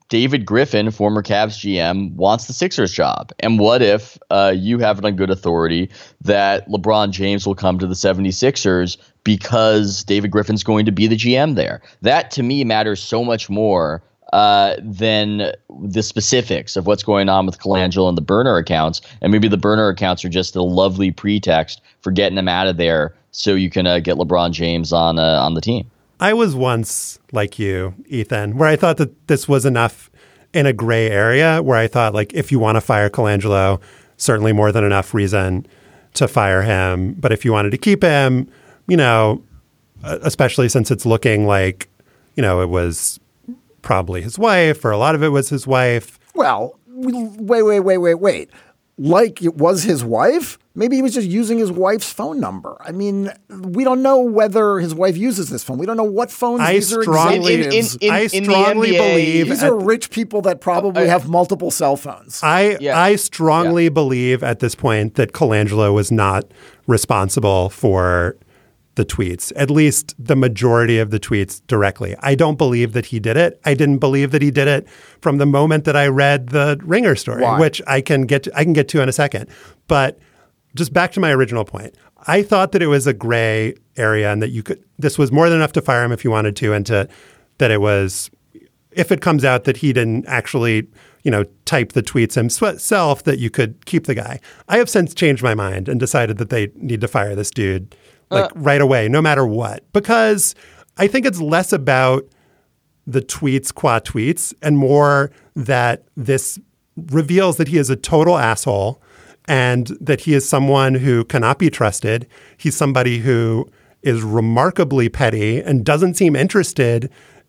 David Griffin, former Cavs G M, wants the Sixers job? And what if uh, you have it on good authority that LeBron James will come to the seventy-sixers because David Griffin's going to be the G M there? That, to me, matters so much more uh, than the specifics of what's going on with Colangelo and the burner accounts. And maybe the burner accounts are just a lovely pretext for getting him out of there so you can uh, get LeBron James on uh, on the team. I was once like you, Ethan, where I thought that this was enough in a gray area, where I thought, like, if you want to fire Colangelo, certainly more than enough reason to fire him. But if you wanted to keep him, you know, especially since it's looking like, you know, it was probably his wife, or a lot of it was his wife. Well, wait, wait, wait, wait, wait. Like it was his wife? Maybe he was just using his wife's phone number. I mean, we don't know whether his wife uses this phone. We don't know what phones I these are strongly, executives. In- in- in- I in the strongly N B A, believe These at- are rich people that probably Uh, have multiple cell phones. I Yeah. I strongly Yeah. believe at this point that Colangelo was not responsible for the tweets, at least the majority of the tweets directly. I don't believe that he did it. I didn't believe that he did it from the moment that I read the Ringer story, Why? which I can get to, I can get to in a second. But just back to my original point. I thought that it was a gray area and that you could, this was more than enough to fire him if you wanted to, and to, that it was, if it comes out that he didn't actually, you know, type the tweets himself, that you could keep the guy. I have since changed my mind and decided that they need to fire this dude like uh, right away, no matter what, because I think it's less about the tweets qua tweets and more that this reveals that he is a total asshole and that he is someone who cannot be trusted. He's somebody who is remarkably petty and doesn't seem interested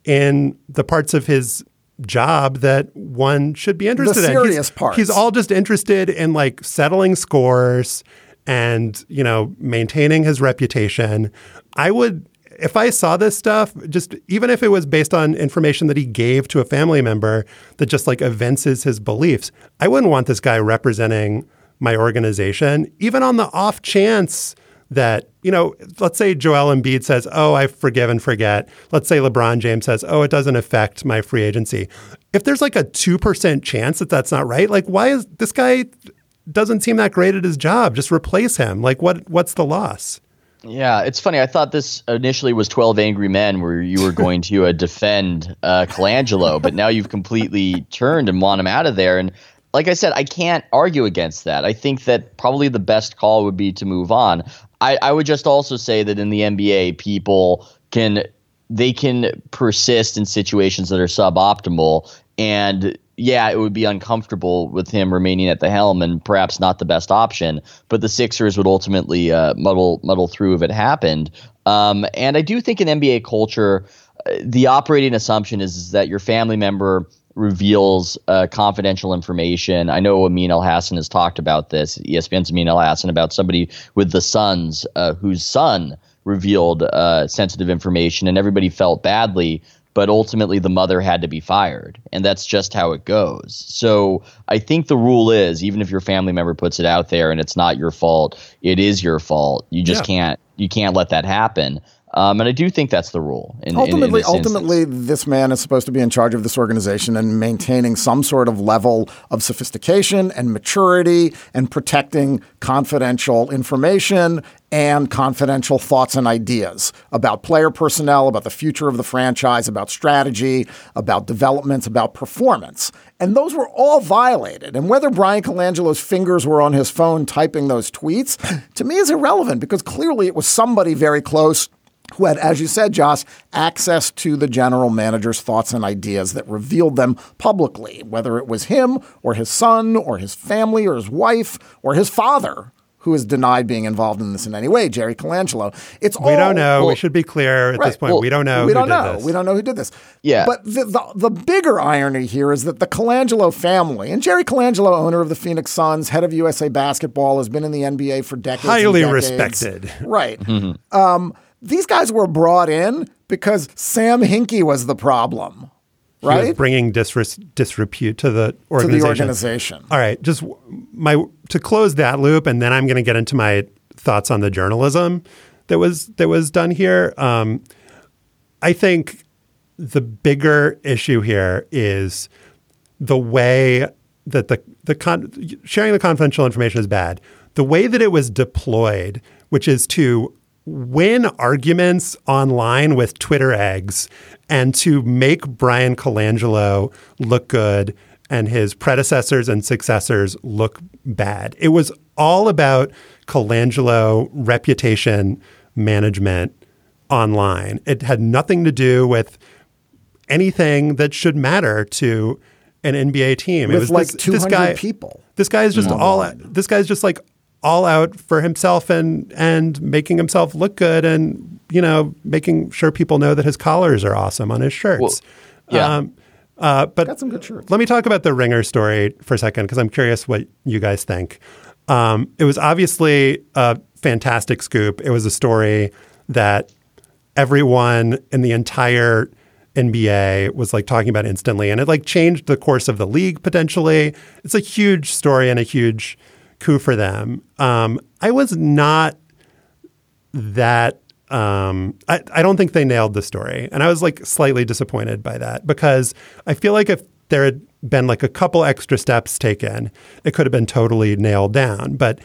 in the parts of his job that one should be interested the in. serious he's, parts. He's all just interested in like settling scores and, you know, maintaining his reputation. I would, if I saw this stuff, just even if it was based on information that he gave to a family member that just like evinces his beliefs, I wouldn't want this guy representing my organization, even on the off chance that, you know, let's say Joel Embiid says, oh, I forgive and forget. Let's say LeBron James says, oh, it doesn't affect my free agency. If there's like a two percent chance that that's not right, like why is this guy doesn't seem that great at his job? Just replace him. Like what, what's the loss? Yeah, it's funny. I thought this initially was twelve Angry Men where you were going to uh, defend uh, Colangelo, but now you've completely turned and want him out of there. And like I said, I can't argue against that. I think that probably the best call would be to move on. I, I would just also say that in the N B A, people can they can persist in situations that are suboptimal. And yeah, it would be uncomfortable with him remaining at the helm and perhaps not the best option. But the Sixers would ultimately uh, muddle muddle through if it happened. Um, and I do think in N B A culture, uh, the operating assumption is, is that your family member reveals uh, confidential information. I know Amin El-Hassan has talked about this, E S P N's Amin El-Hassan, about somebody with the Suns uh, whose son revealed uh, sensitive information, and everybody felt badly, but ultimately the mother had to be fired. And that's just how it goes. So I think the rule is, even if your family member puts it out there and it's not your fault, it is your fault. You just yeah. can't you can't let that happen. Um, and I do think that's the rule. In, ultimately, in, in this ultimately, instance. this man is supposed to be in charge of this organization and maintaining some sort of level of sophistication and maturity and protecting confidential information and confidential thoughts and ideas about player personnel, about the future of the franchise, about strategy, about development, about performance. And those were all violated. And whether Brian Colangelo's fingers were on his phone typing those tweets, to me is irrelevant, because clearly it was somebody very close who had, as you said, Josh, access to the general manager's thoughts and ideas that revealed them publicly, whether it was him or his son or his family or his wife or his father, who has denied being involved in this in any way, Jerry Colangelo. It's we all, don't know. Well, we should be clear at right, this point. well, we don't know we who don't did know. this. We don't know who did this. Yeah. But the, the the bigger irony here is that the Colangelo family, and Jerry Colangelo, owner of the Phoenix Suns, head of U S A Basketball, has been in the N B A for decades. Highly and decades. respected. Right. Mm-hmm. Um, these guys were brought in because Sam Hinkie was the problem. He was Right? bringing disres- disrepute to the To organization. the organization. All right, just my to close that loop, and then I'm going to get into my thoughts on the journalism that was that was done here. Um, I think the bigger issue here is the way that the the con- sharing the confidential information is bad. The way that it was deployed, which is to win arguments online with Twitter eggs and to make Bryan Colangelo look good and his predecessors and successors look bad. It was all about Colangelo reputation management online. It had nothing to do with anything that should matter to an N B A team. With it was like this, two hundred this guy, people. This guy is just No. all. This guy's just like all out for himself and and making himself look good and, you know, making sure people know that his collars are awesome on his shirts. Well, yeah. Um, uh, but Got some good shirts. let me talk about the Ringer story for a second because I'm curious what you guys think. Um, it was obviously a fantastic scoop. It was a story that everyone in the entire N B A was like talking about instantly, and it like changed the course of the league potentially. It's a huge story and a huge coup for them. Um, I was not that. Um, I, I don't think they nailed the story, and I was like slightly disappointed by that because I feel like if there had been like a couple extra steps taken, it could have been totally nailed down. But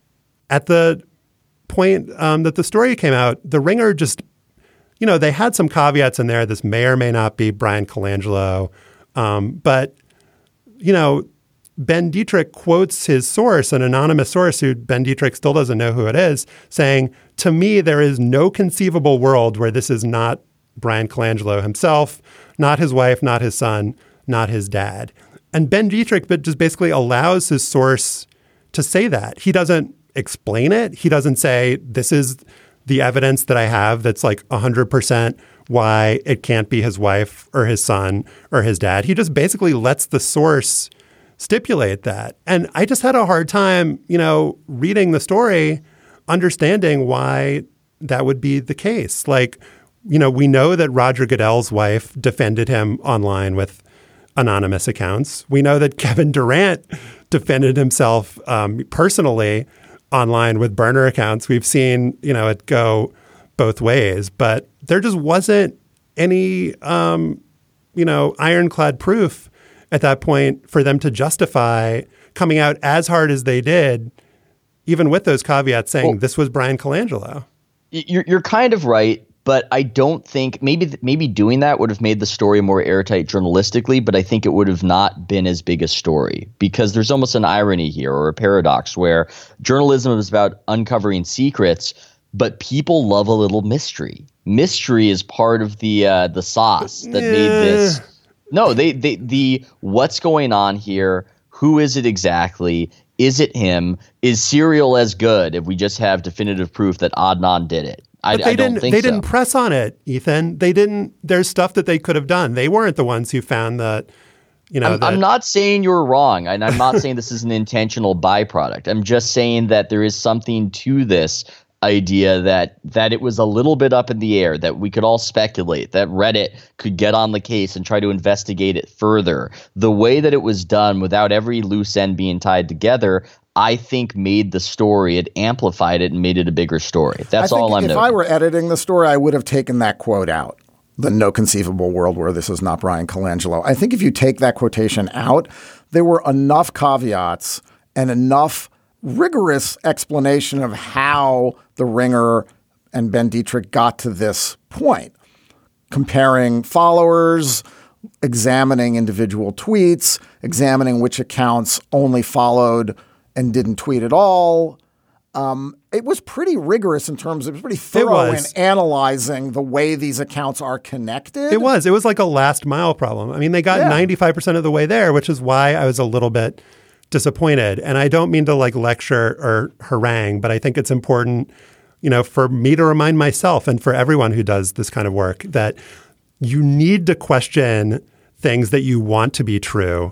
at the point um, that the story came out, the Ringer just, you know, they had some caveats in there. This may or may not be Bryan Colangelo, um, but you know, Ben Dietrich quotes his source, an anonymous source who Ben Dietrich still doesn't know who it is, saying, to me, there is no conceivable world where this is not Bryan Colangelo himself, not his wife, not his son, not his dad. And Ben Dietrich but just basically allows his source to say that. He doesn't explain it. He doesn't say, this is the evidence that I have that's like one hundred percent why it can't be his wife or his son or his dad. He just basically lets the source stipulate that. And I just had a hard time, you know, reading the story, understanding why that would be the case. Like, you know, we know that Roger Goodell's wife defended him online with anonymous accounts. We know that Kevin Durant defended himself um, personally online with burner accounts. We've seen, you know, it go both ways, but there just wasn't any, um, you know, ironclad proof at that point for them to justify coming out as hard as they did, even with those caveats saying well, this was Bryan Colangelo. You're, you're kind of right, but I don't think maybe maybe doing that would have made the story more airtight journalistically, but I think it would have not been as big a story because there's almost an irony here or a paradox where journalism is about uncovering secrets, but people love a little mystery. Mystery is part of the uh, the sauce that yeah. made this. No, they, they the what's going on here? Who is it exactly? Is it him? Is Serial as good if we just have definitive proof that Adnan did it? I, but they I don't didn't, think they so. didn't press on it, Ethan. They didn't. There's stuff that they could have done. They weren't the ones who found that. You know, I'm, that, I'm not saying you're wrong, and I'm not saying this is an intentional byproduct. I'm just saying that there is something to this idea that that it was a little bit up in the air, that we could all speculate, that Reddit could get on the case and try to investigate it further. The way that it was done without every loose end being tied together, I think made the story, it amplified it and made it a bigger story. That's all I'm If noting. I were editing the story, I would have taken that quote out. The no conceivable world where this is not Bryan Colangelo. I think if you take that quotation out, there were enough caveats and enough rigorous explanation of how the Ringer and Ben Dietrich got to this point, comparing followers, examining individual tweets, examining which accounts only followed and didn't tweet at all. Um, it was pretty rigorous in terms of, it was pretty thorough in analyzing the way these accounts are connected. It was. It was like a last mile problem. I mean, they got yeah. ninety-five percent of the way there, which is why I was a little bit disappointed. And I don't mean to like lecture or harangue, but I think it's important, you know, for me to remind myself and for everyone who does this kind of work that you need to question things that you want to be true,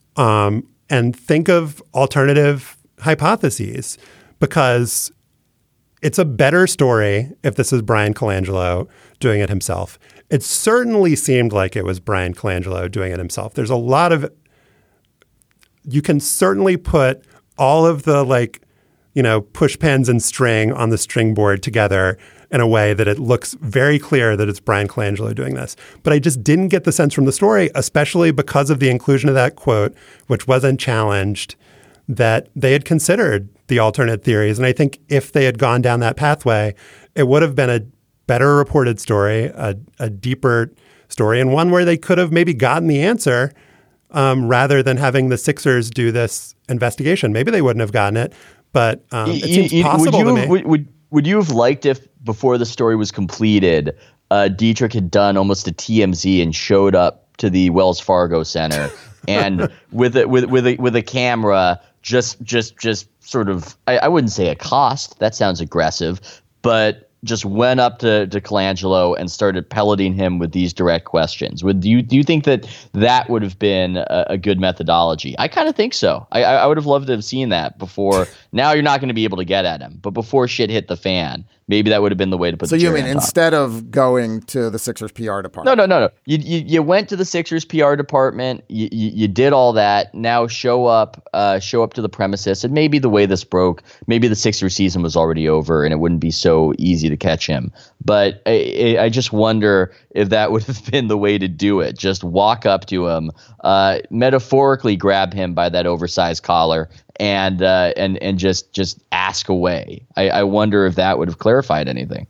um, and think of alternative hypotheses, because it's a better story if this is Bryan Colangelo doing it himself. It certainly seemed like it was Bryan Colangelo doing it himself. There's a lot of, you can certainly put all of the like, you know, push pins and string on the string board together in a way that it looks very clear that it's Bryan Colangelo doing this. But I just didn't get the sense from the story, especially because of the inclusion of that quote, which wasn't challenged, that they had considered the alternate theories. And I think if they had gone down that pathway, it would have been a better reported story, a, a deeper story, and one where they could have maybe gotten the answer um, rather than having the Sixers do this investigation. Maybe they wouldn't have gotten it, but um, it seems you, possible would you, to me. Would, would, would you have liked if before the story was completed, uh, Dietrich had done almost a T M Z and showed up to the Wells Fargo Center and with a, with with a, with a camera, just just just sort of I, I wouldn't say accost. That sounds aggressive, but just went up to, to Colangelo and started pelleting him with these direct questions. Would do you do you think that that would have been a, a good methodology? I kind of think so. I, I would have loved to have seen that before. Now you're not going to be able to get at him, but before shit hit the fan, maybe that would have been the way to put. So the you cherry mean on top. Instead of going to the Sixers P R department? No, no, no, no. You you, you went to the Sixers P R department. You, you you did all that. Now show up, uh, show up to the premises, and maybe the way this broke, maybe the Sixers season was already over, and it wouldn't be so easy to catch him. But I, I just wonder if that would have been the way to do it. Just walk up to him, uh, metaphorically grab him by that oversized collar, and uh, and and just just ask away. I, I wonder if that would have clarified anything.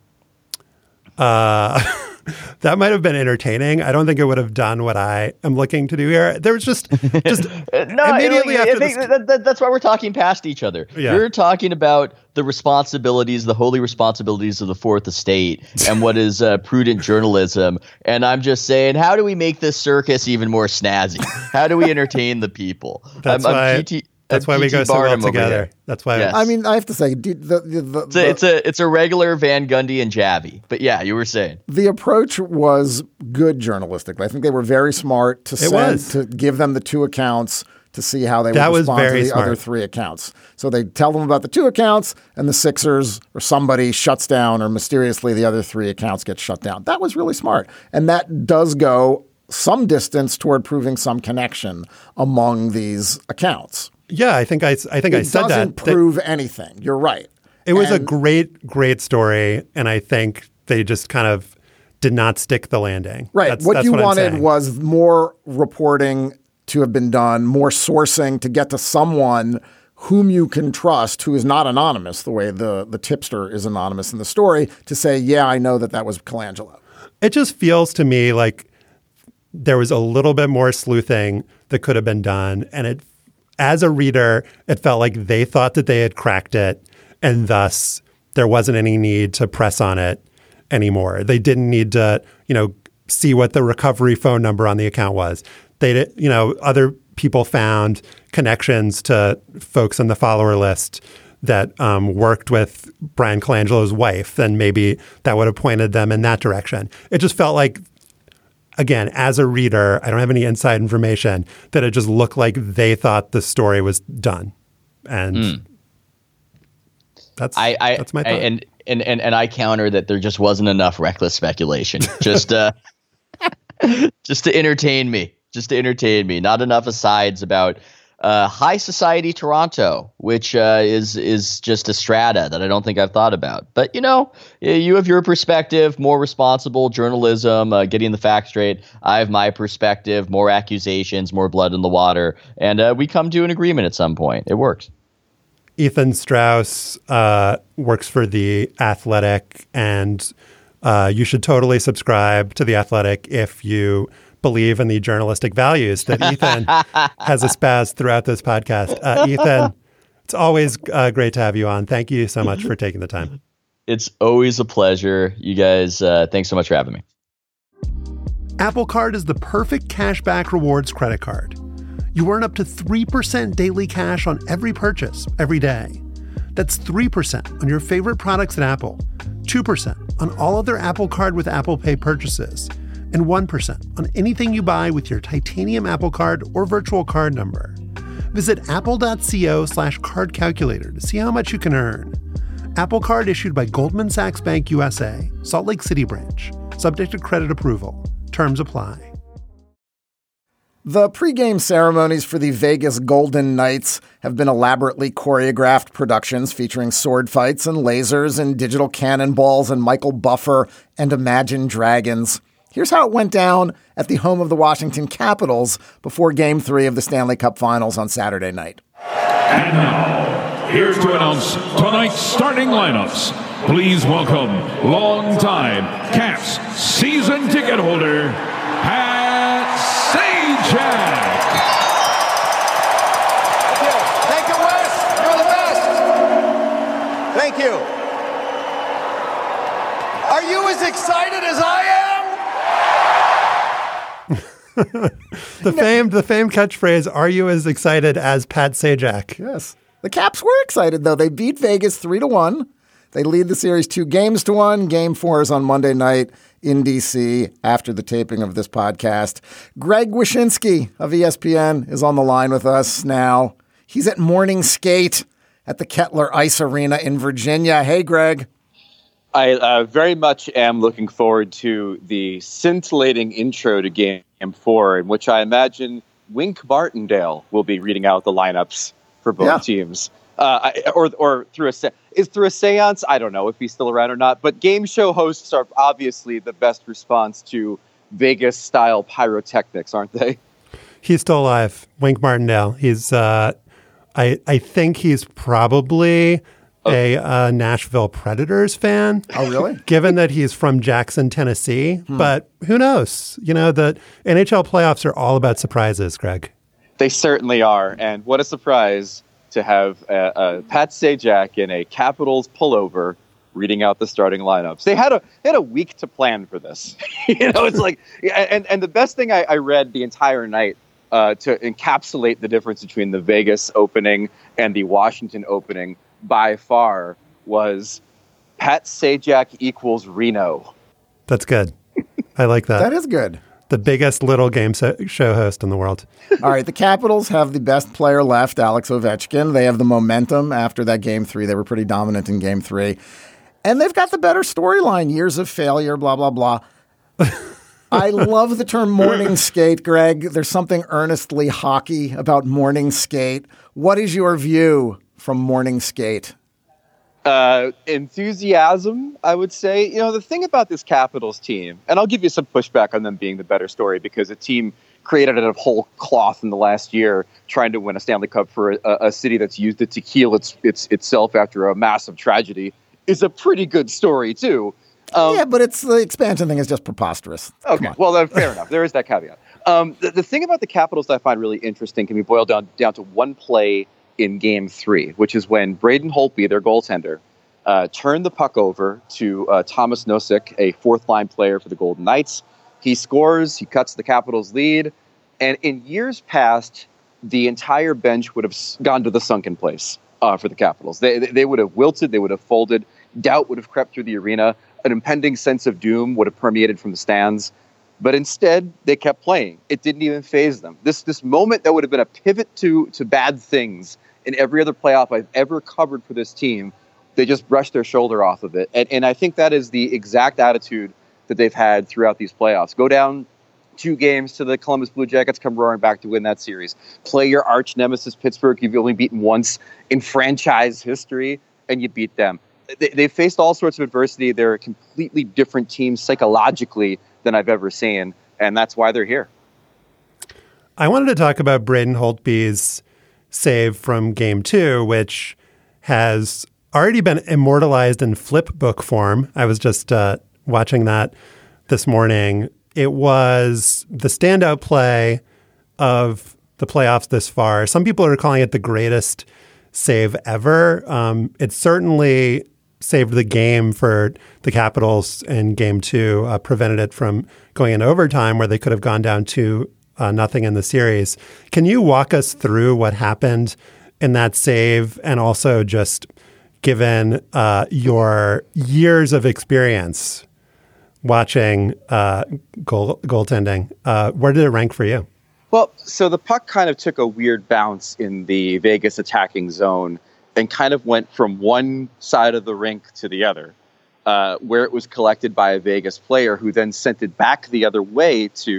Uh, that might have been entertaining. I don't think it would have done what I am looking to do here. There was just, just no, immediately I after think this... that, that, that's why we're talking past each other. Yeah. You're talking about the responsibilities, the holy responsibilities of the Fourth Estate and what is uh, prudent journalism. And I'm just saying, how do we make this circus even more snazzy? How do we entertain the people? That's I'm, why. I'm G T, That's why G T we go so well Barnum together. That's why. Yes. I mean, I have to say, the the, the, the, it's, a, it's a it's a regular Van Gundy and Javi. But yeah, you were saying the approach was good journalistically. I think they were very smart to send, was. to give them the two accounts to see how they that would was respond very to the smart. other three accounts. So they tell them about the two accounts, and the Sixers or somebody shuts down, or mysteriously the other three accounts get shut down. That was really smart, and that does go some distance toward proving some connection among these accounts. Yeah, I think I, I think it I said that. It doesn't prove that, anything. You're right. It was and, a great, great story, and I think they just kind of did not stick the landing. Right. That's, what that's you what wanted was more reporting to have been done, more sourcing to get to someone whom you can trust, who is not anonymous, the way the, the tipster is anonymous in the story, to say, yeah, I know that that was Colangelo. It just feels to me like there was a little bit more sleuthing that could have been done. And it, as a reader, it felt like they thought that they had cracked it, and thus there wasn't any need to press on it anymore. They didn't need to, you know, see what the recovery phone number on the account was. They did, you know, other people found connections to folks on the follower list that um, worked with Bryan Colangelo's wife, and maybe that would have pointed them in that direction. It just felt like, again, as a reader, I don't have any inside information, that it just looked like they thought the story was done. And mm. that's I, I, that's my thought. I, and, and, and, and I counter that there just wasn't enough reckless speculation. Just uh, just to entertain me. Just to entertain me. Not enough asides about uh, high society Toronto, which uh, is is just a strata that I don't think I've thought about. But, you know, you have your perspective, more responsible journalism, uh, getting the facts straight. I have my perspective, more accusations, more blood in the water. And uh, we come to an agreement at some point. It works. Ethan Strauss uh, works for The Athletic, and uh, you should totally subscribe to The Athletic if you believe in the journalistic values that Ethan has espoused throughout this podcast. Uh, Ethan, it's always uh, great to have you on. Thank you so much for taking the time. It's always a pleasure. You guys, uh, thanks so much for having me. Apple Card is the perfect cashback rewards credit card. You earn up to three percent daily cash on every purchase every day. That's three percent on your favorite products at Apple, two percent on all other Apple Card with Apple Pay purchases, and one percent on anything you buy with your titanium Apple Card or virtual card number. Visit apple.co slash card calculator to see how much you can earn. Apple Card issued by Goldman Sachs Bank U S A, Salt Lake City branch. Subject to credit approval. Terms apply. The pregame ceremonies for the Vegas Golden Knights have been elaborately choreographed productions featuring sword fights and lasers and digital cannonballs and Michael Buffer and Imagine Dragons. Here's how it went down at the home of the Washington Capitals before Game three of the Stanley Cup Finals on Saturday night. And now, here to announce tonight's starting lineups. Please welcome longtime Caps season ticket holder, Pat Sajak. Thank you, Wes. You're the best. Thank you. Are you as excited as I am? the famed, the famed catchphrase, "Are you as excited as Pat Sajak?" Yes. The Caps were excited, though. They beat Vegas three to one. They lead the series two games to one. Game four is on Monday night in D C after the taping of this podcast. Greg Wyshynski of E S P N is on the line with us now. He's at morning skate at the Kettler Ice Arena in Virginia. Hey, Greg. I uh, very much am looking forward to the scintillating intro to Game four, in which I imagine Wink Martindale will be reading out the lineups for both yeah. teams. Uh, I, or or through a se- is through a seance. I don't know if he's still around or not. But game show hosts are obviously the best response to Vegas style pyrotechnics, aren't they? He's still alive, Wink Martindale. He's uh, I I think he's probably oh. a uh, Nashville Predators fan. Oh, really? Given that he's from Jackson, Tennessee, hmm. but who knows? You know, the N H L playoffs are all about surprises, Greg. They certainly are, and what a surprise to have uh, uh, Pat Sajak in a Capitals pullover reading out the starting lineups. They had a they had a week to plan for this. you know, it's like, and and the best thing I, I read the entire night uh, to encapsulate the difference between the Vegas opening and the Washington opening by far was Pat Sajak equals Reno. That's good. I like that. That is good. The biggest little game so- show host in the world. All right, the Capitals have the best player left, Alex Ovechkin. They have the momentum after that game three. They were pretty dominant in game three. And they've got the better storyline, years of failure, blah, blah, blah. I love the term morning skate, Greg. There's something earnestly hockey about morning skate. What is your view from morning skate? Uh, enthusiasm, I would say. You know, the thing about this Capitals team, and I'll give you some pushback on them being the better story, because a team created out of whole cloth in the last year trying to win a Stanley Cup for a, a city that's used it to heal its, its, itself after a massive tragedy is a pretty good story, too. Um, yeah, but it's the expansion thing is just preposterous. Okay, well, then, fair enough. There is that caveat. Um, the, the thing about the Capitals that I find really interesting can be boiled down, down to one play in game three, which is when Braden Holtby, their goaltender, uh, turned the puck over to uh, Thomas Nosek, a fourth-line player for the Golden Knights. He scores, he cuts the Capitals' lead, and in years past, the entire bench would have gone to the sunken place uh, for the Capitals. They, they would have wilted, they would have folded, doubt would have crept through the arena, an impending sense of doom would have permeated from the stands. But instead, they kept playing. It didn't even faze them. This this moment that would have been a pivot to to bad things in every other playoff I've ever covered for this team, they just brushed their shoulder off of it. And, and I think that is the exact attitude that they've had throughout these playoffs. Go down two games to the Columbus Blue Jackets, come roaring back to win that series. Play your arch nemesis, Pittsburgh. You've only beaten once in franchise history, and you beat them. They, they've faced all sorts of adversity. They're a completely different team psychologically than I've ever seen, and that's why they're here. I wanted to talk about Braden Holtby's save from game two, which has already been immortalized in flip book form. I was just uh, watching that this morning. It was the standout play of the playoffs this far. Some people are calling it the greatest save ever. Um, it certainly saved the game for the Capitals in game two, uh, prevented it from going into overtime where they could have gone down to uh, nothing in the series. Can you walk us through what happened in that save, and also just given uh, your years of experience watching uh, goal goaltending, uh, where did it rank for you? Well, so the puck kind of took a weird bounce in the Vegas attacking zone and kind of went from one side of the rink to the other, uh, where it was collected by a Vegas player who then sent it back the other way to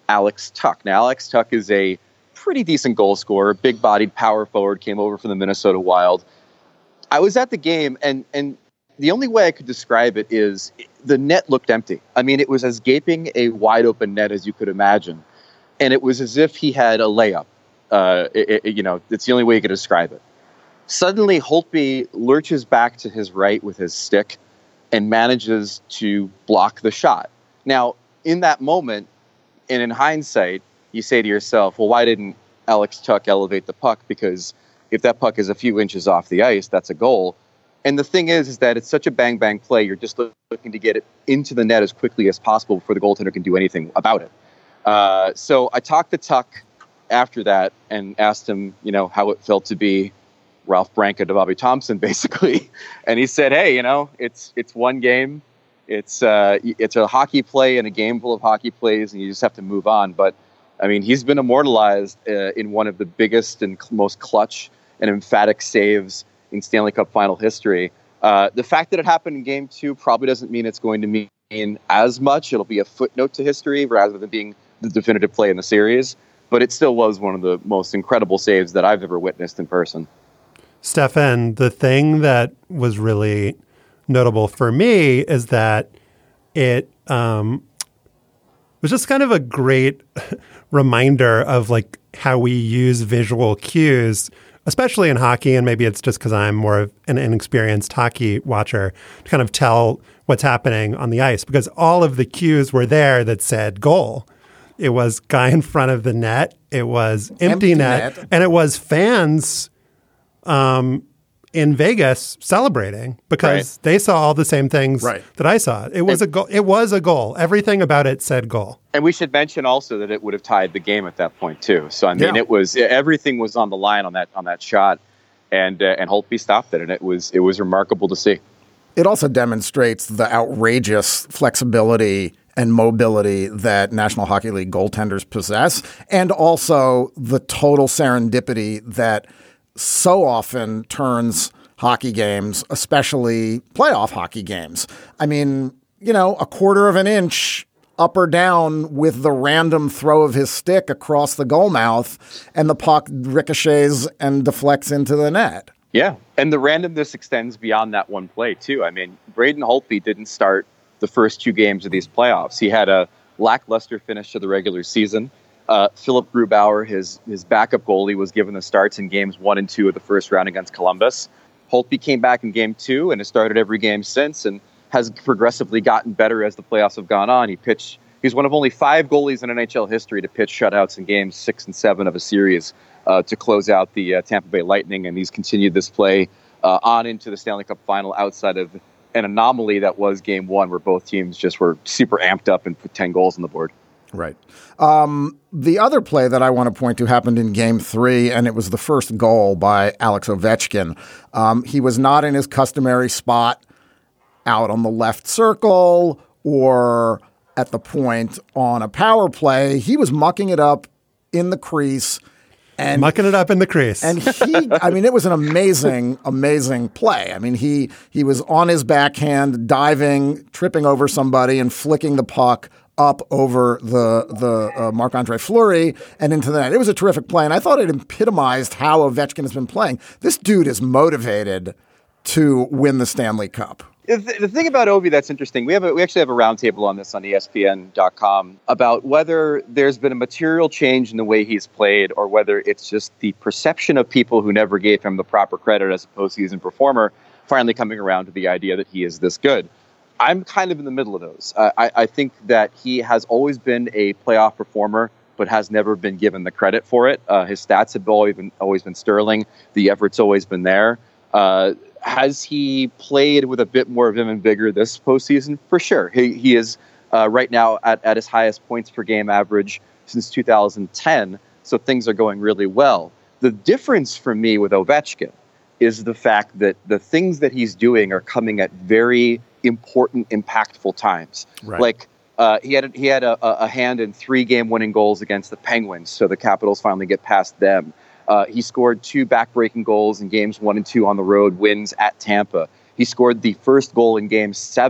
Alex Tuch. Now, Alex Tuch is a pretty decent goal scorer, big-bodied power forward, came over from the Minnesota Wild. I was at the game, and and the only way I could describe it is the net looked empty. I mean, it was as gaping a wide-open net as you could imagine, and it was as if he had a layup. Uh, it, it, you know, it's the only way you could describe it. Suddenly, Holtby lurches back to his right with his stick and manages to block the shot. Now, in that moment, and in hindsight, you say to yourself, well, why didn't Alex Tuch elevate the puck? Because if that puck is a few inches off the ice, that's a goal. And the thing is, is that it's such a bang-bang play. You're just looking to get it into the net as quickly as possible before the goaltender can do anything about it. Uh, so I talked to Tuch after that and asked him, you know, how it felt to be Ralph Branca to Bobby Thompson, basically. And he said, hey, you know, it's it's one game. It's uh, it's a hockey play and a game full of hockey plays, and you just have to move on. But, I mean, he's been immortalized uh, in one of the biggest and cl- most clutch and emphatic saves in Stanley Cup final history. Uh, the fact that it happened in game two probably doesn't mean it's going to mean as much. It'll be a footnote to history rather than being the definitive play in the series. But it still was one of the most incredible saves that I've ever witnessed in person. Stefan, the thing that was really notable for me is that it um, was just kind of a great reminder of like how we use visual cues, especially in hockey, and maybe it's just because I'm more of an inexperienced hockey watcher, to kind of tell what's happening on the ice, because all of the cues were there that said goal. It was guy in front of the net, it was empty, empty net, net, and it was fans um, in Vegas celebrating because right. they saw all the same things right. that I saw. It was and, a goal. It was a goal. Everything about it said goal. And we should mention also that it would have tied the game at that point too. So I mean, yeah. it was everything was on the line on that on that shot, and uh, and Holtby stopped it, and it was it was remarkable to see. It also demonstrates the outrageous flexibility and mobility that National Hockey League goaltenders possess, and also the total serendipity that so often turns hockey games, especially playoff hockey games. I mean, you know, a quarter of an inch up or down with the random throw of his stick across the goal mouth, and the puck ricochets and deflects into the net. Yeah, and the randomness extends beyond that one play, too. I mean, Braden Holtby didn't start the first two games of these playoffs. He had a lackluster finish to the regular season. Uh, Philip Grubauer, his his backup goalie, was given the starts in games one and two of the first round against Columbus. Holtby came back in game two and has started every game since and has progressively gotten better as the playoffs have gone on. He pitched. He's one of only five goalies in N H L history to pitch shutouts in games six and seven of a series uh, to close out the uh, Tampa Bay Lightning, and he's continued this play uh, on into the Stanley Cup final outside of an anomaly that was game one where both teams just were super amped up and put ten goals on the board. Right. Um, the other play that I want to point to happened in game three, and it was the first goal by Alex Ovechkin. Um, he was not in his customary spot out on the left circle or at the point on a power play. He was mucking it up in the crease. And mucking it up in the crease. And he, I mean, it was an amazing, amazing play. I mean, he he was on his backhand, diving, tripping over somebody and flicking the puck up over the the uh, Marc-Andre Fleury and into the net. It was a terrific play, and I thought it epitomized how Ovechkin has been playing. This dude is motivated to win the Stanley Cup. The, the thing about Ovi that's interesting, we have a, we actually have a roundtable on this on E S P N dot com about whether there's been a material change in the way he's played or whether it's just the perception of people who never gave him the proper credit as a postseason performer finally coming around to the idea that he is this good. I'm kind of in the middle of those. Uh, I, I think that he has always been a playoff performer, but has never been given the credit for it. Uh, his stats have always been, always been sterling. The effort's always been there. Uh, has he played with a bit more vim and vigor this postseason? For sure. He he is uh, right now at, at his highest points per game average since two thousand ten, so things are going really well. The difference for me with Ovechkin is the fact that the things that he's doing are coming at very important, impactful times. Right. Like uh, he had a, he had a, a hand in three game-winning goals against the Penguins, so the Capitals finally get past them. Uh, he scored two back-breaking goals in games one and two on the road, wins at Tampa. He scored the first goal in game seven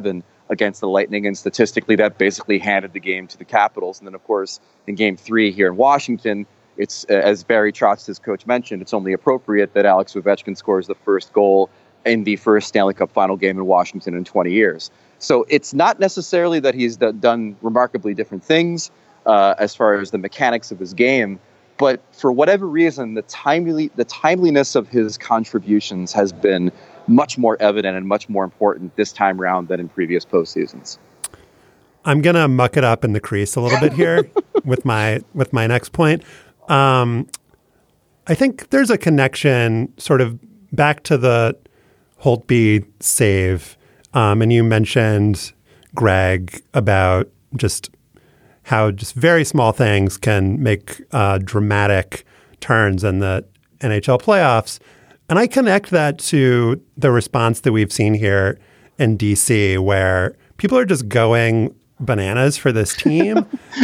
against the Lightning, and statistically that basically handed the game to the Capitals. And then, of course, in Game three here in Washington, it's, as Barry Trotz, his coach, mentioned, it's only appropriate that Alex Ovechkin scores the first goal in the first Stanley Cup final game in Washington in twenty years. So it's not necessarily that he's d- done remarkably different things uh, as far as the mechanics of his game, but for whatever reason, the timely the timeliness of his contributions has been much more evident and much more important this time around than in previous postseasons. I'm gonna muck it up in the crease a little bit here with my with my next point. Um, I think there's a connection sort of back to the Holtby save. Um, and you mentioned, Greg, about just how just very small things can make uh, dramatic turns in the N H L playoffs. And I connect that to the response that we've seen here in D C, where people are just going bananas for this team.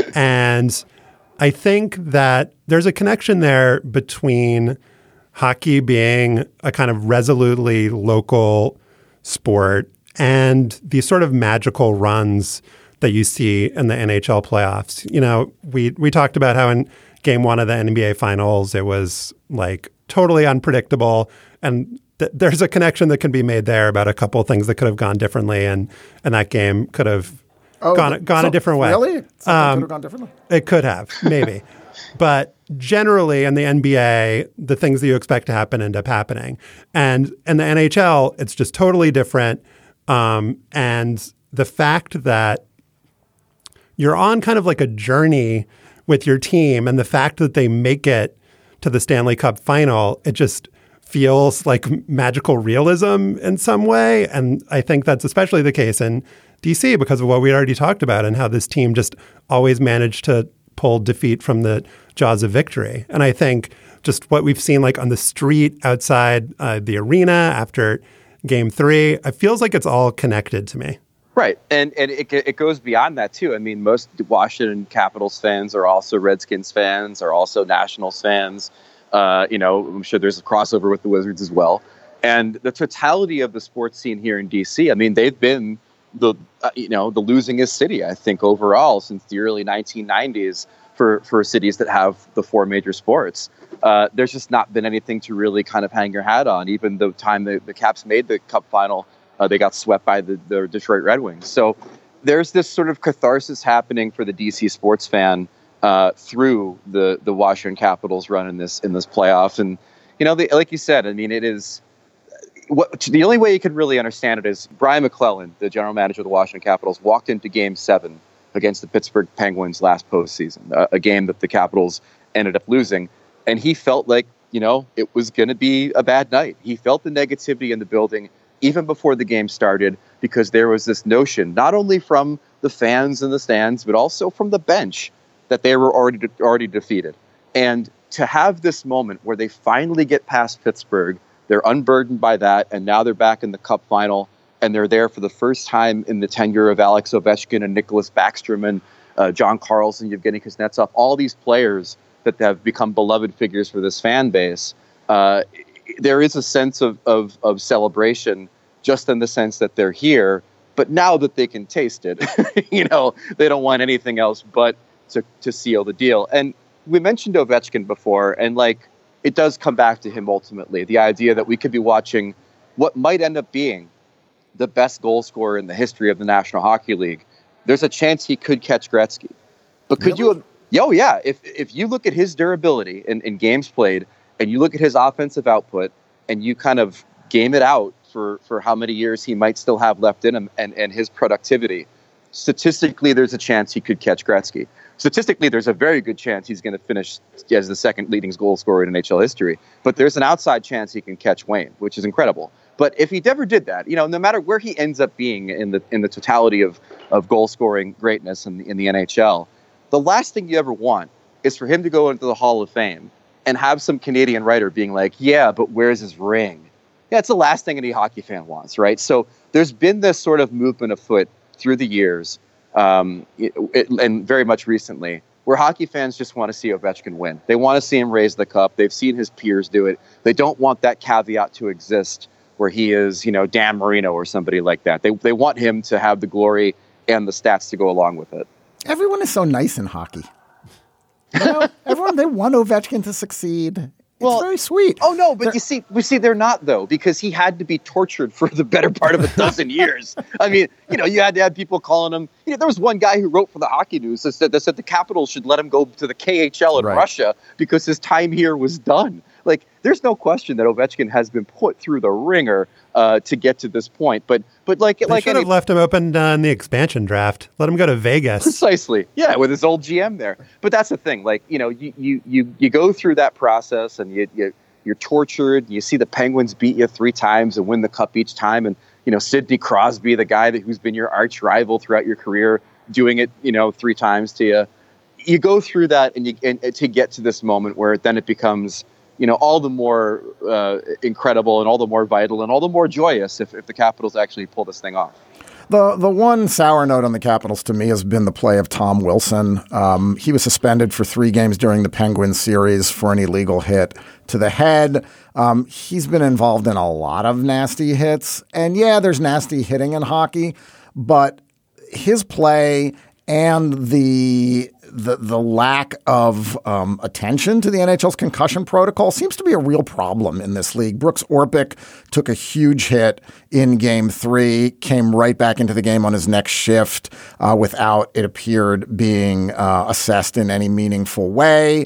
And I think that there's a connection there between hockey being a kind of resolutely local sport and these sort of magical runs that you see in the N H L playoffs. You know, we we talked about how in game one of the N B A finals, it was like totally unpredictable. And th- there's a connection that can be made there about a couple of things that could have gone differently. And, and that game could have oh, gone, gone so, a different way. Really? Something um, could have gone differently? It could have, maybe. But generally in the N B A, the things that you expect to happen end up happening. And in the N H L, it's just totally different. Um, and the fact that you're on kind of like a journey with your team, and the fact that they make it to the Stanley Cup final, it just feels like magical realism in some way. And I think that's especially the case in D C because of what we already talked about and how this team just always managed to pull defeat from the jaws of victory. And I think just what we've seen like on the street outside uh, the arena after game three, it feels like it's all connected to me. Right. And and it it goes beyond that, too. I mean, most Washington Capitals fans are also Redskins fans, are also Nationals fans. Uh, you know, I'm sure there's a crossover with the Wizards as well. And the totality of the sports scene here in D C, I mean, they've been the, uh, you know, the losingest city, I think, overall since the early nineteen nineties for, for cities that have the four major sports. Uh, there's just not been anything to really kind of hang your hat on. Even the time the, the Caps made the Cup final, uh, they got swept by the, the Detroit Red Wings. So there's this sort of catharsis happening for the D C sports fan uh, through the the Washington Capitals run in this in this playoff. And you know, they, like you said, I mean, it is what the only way you can really understand it is Brian McClellan, the general manager of the Washington Capitals, walked into Game Seven against the Pittsburgh Penguins last postseason, a, a game that the Capitals ended up losing. And he felt like, you know, it was going to be a bad night. He felt the negativity in the building even before the game started because there was this notion, not only from the fans in the stands, but also from the bench, that they were already de- already defeated. And to have this moment where they finally get past Pittsburgh, they're unburdened by that, and now they're back in the Cup final, and they're there for the first time in the tenure of Alex Ovechkin and Nicholas Backstrom and uh, John Carlson, Yevgeny Kuznetsov, all these players that have become beloved figures for this fan base. Uh, there is a sense of, of, of celebration just in the sense that they're here, but now that they can taste it, you know, they don't want anything else but to, to seal the deal. And we mentioned Ovechkin before, and like, it does come back to him ultimately. The idea that we could be watching what might end up being the best goal scorer in the history of the National Hockey League. There's a chance he could catch Gretzky. But could really? you, oh yeah, if if you look at his durability in, in games played, and you look at his offensive output, and you kind of game it out for, for how many years he might still have left in him and, and his productivity, statistically, there's a chance he could catch Gretzky. Statistically, there's a very good chance he's going to finish as the second leading goal scorer in N H L history. But there's an outside chance he can catch Wayne, which is incredible. But if he never did that, you know, no matter where he ends up being in the in the totality of, of goal scoring greatness in the, in the N H L, the last thing you ever want is for him to go into the Hall of Fame and have some Canadian writer being like, yeah, but where's his ring? Yeah, it's the last thing any hockey fan wants, right? So there's been this sort of movement afoot through the years, um, it, it, and very much recently, where hockey fans just want to see Ovechkin win. They want to see him raise the cup. They've seen his peers do it. They don't want that caveat to exist where he is, you know, Dan Marino or somebody like that. They they want him to have the glory and the stats to go along with it. Everyone is so nice in hockey. You know, everyone, they want Ovechkin to succeed. It's well, very sweet. Oh no, but they're, you see, we see they're not though, because he had to be tortured for the better part of a dozen years. I mean, you know, you had to have people calling him. You know, there was one guy who wrote for the Hockey News that said, that said the Capitals should let him go to the K H L in right. Russia because his time here was done. Like, there's no question that Ovechkin has been put through the ringer uh, to get to this point. But, but like, they like should have left him open uh, in the expansion draft. Let him go to Vegas. Precisely, yeah, with his old G M there. But that's the thing. Like, you know, you you you, you go through that process, and you, you you're tortured. You see the Penguins beat you three times and win the cup each time, and you know Sidney Crosby, the guy that who's been your arch rival throughout your career, doing it, you know, three times to you. You go through that, and you and, and to get to this moment where then it becomes, you know, all the more uh, incredible and all the more vital and all the more joyous if, if the Capitals actually pull this thing off. The the one sour note on the Capitals to me has been the play of Tom Wilson. Um, he was suspended for three games during the Penguins series for an illegal hit to the head. Um, he's been involved in a lot of nasty hits. And yeah, there's nasty hitting in hockey, but his play and the the the lack of um, attention to the N H L's concussion protocol seems to be a real problem in this league. Brooks Orpik took a huge hit in game three, came right back into the game on his next shift uh, without, it appeared, being uh, assessed in any meaningful way.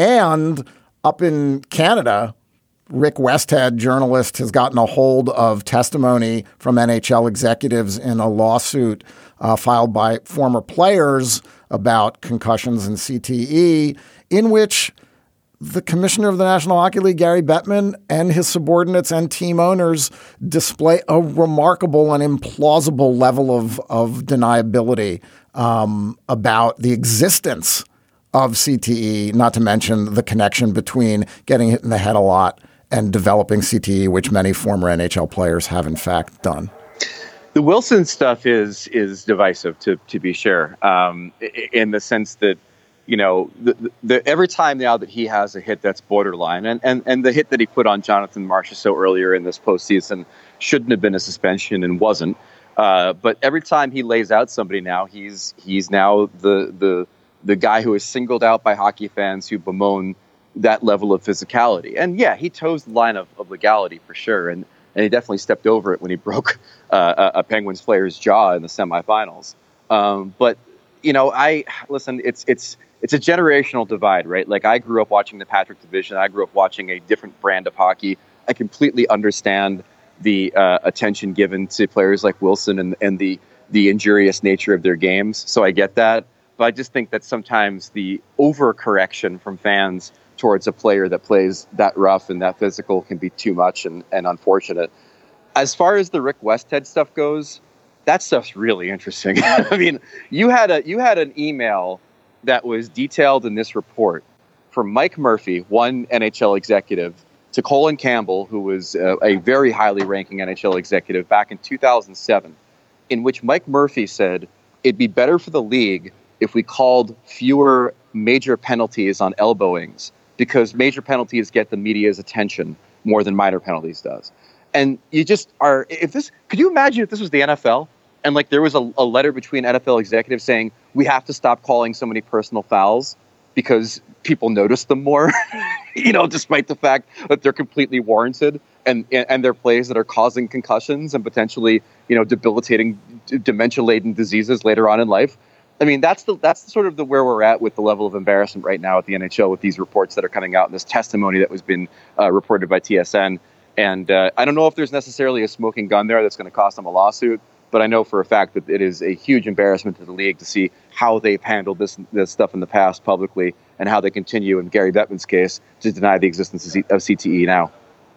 And up in Canada, Rick Westhead, journalist, has gotten a hold of testimony from N H L executives in a lawsuit uh, filed by former players about concussions and C T E, in which the commissioner of the National Hockey League, Gary Bettman, and his subordinates and team owners display a remarkable and implausible level of, of deniability um, about the existence of C T E, not to mention the connection between getting hit in the head a lot and developing C T E, which many former N H L players have in fact done. The Wilson stuff is is divisive, to to be sure, um, in the sense that, you know, the, the, every time now that he has a hit that's borderline, and, and, and the hit that he put on Jonathan Marchessault earlier in this postseason shouldn't have been a suspension and wasn't. Uh, but every time he lays out somebody now, he's he's now the the the guy who is singled out by hockey fans who bemoan that level of physicality. And yeah, he toes the line of, of legality for sure. And And he definitely stepped over it when he broke uh, a Penguins player's jaw in the semifinals. Um, but, you know, I listen, it's it's it's a generational divide, right? Like, I grew up watching the Patrick Division. I grew up watching a different brand of hockey. I completely understand the uh, attention given to players like Wilson and, and the, the injurious nature of their games. So I get that. But I just think that sometimes the overcorrection from fans towards a player that plays that rough and that physical can be too much and, and unfortunate. As far as the Rick Westhead stuff goes, that stuff's really interesting. I mean, you had a you had an email that was detailed in this report from Mike Murphy, one N H L executive, to Colin Campbell, who was a, a very highly ranking N H L executive back in two thousand seven, in which Mike Murphy said it'd be better for the league if we called fewer major penalties on elbowings, because major penalties get the media's attention more than minor penalties does. And you just are, if this, could you imagine if this was the N F L and like there was a, a letter between N F L executives saying, we have to stop calling so many personal fouls because people notice them more, you know, despite the fact that they're completely warranted and, and they're plays that are causing concussions and potentially, you know, debilitating dementia-laden diseases later on in life. I mean, that's the that's sort of the where we're at with the level of embarrassment right now at the N H L with these reports that are coming out and this testimony that was been uh, reported by T S N. And uh, I don't know if there's necessarily a smoking gun there that's going to cost them a lawsuit, but I know for a fact that it is a huge embarrassment to the league to see how they've handled this this stuff in the past publicly and how they continue, in Gary Bettman's case, to deny the existence of C T E now.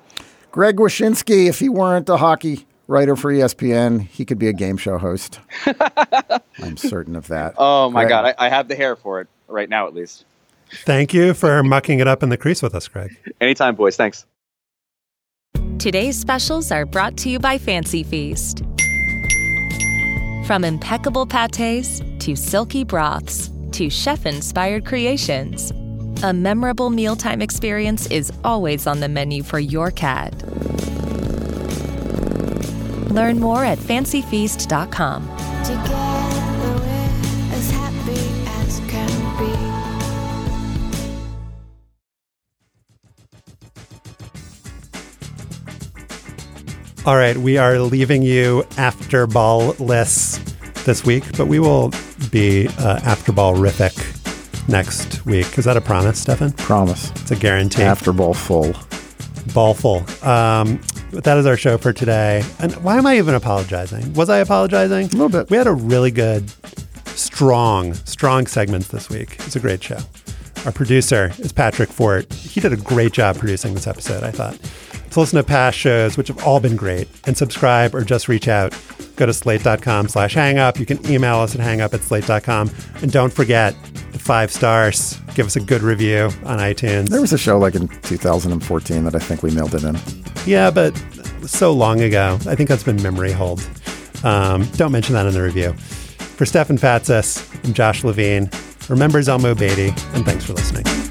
Greg Wyshynski, if he weren't a hockey writer for E S P N, he could be a game show host. I'm certain of that. Oh, my Greg. God. I, I have the hair for it right now, at least. Thank you for mucking it up in the crease with us, Greg. Anytime, boys. Thanks. Today's specials are brought to you by Fancy Feast. From impeccable pâtés to silky broths to chef-inspired creations, a memorable mealtime experience is always on the menu for your cat. Learn more at fancy feast dot com. Together we're as happy as can be. All right, we are leaving you after ball-less this week, but we will be uh, after ball-rific next week. Is that a promise, Stefan? Promise. It's a guarantee. After ball full. Ball full. Um, but that is our show for today. And why am I even apologizing? Was I apologizing? A little bit. We had a really good, strong, strong segments this week. It's a great show. Our producer is Patrick Fort. He did a great job producing this episode, I thought. To listen to past shows, which have all been great, and subscribe or just reach out, go to slate.com slash hangup. You can email us at hangup at slate dot com. And don't forget the five stars. Give us a good review on iTunes. There was a show like in two thousand fourteen that I think we mailed it in. Yeah, but so long ago. I think that's been memory hold. Um, don't mention that in the review. For Stefan Fatsis, I'm Josh Levine. Remember Zelmo Beatty, and thanks for listening.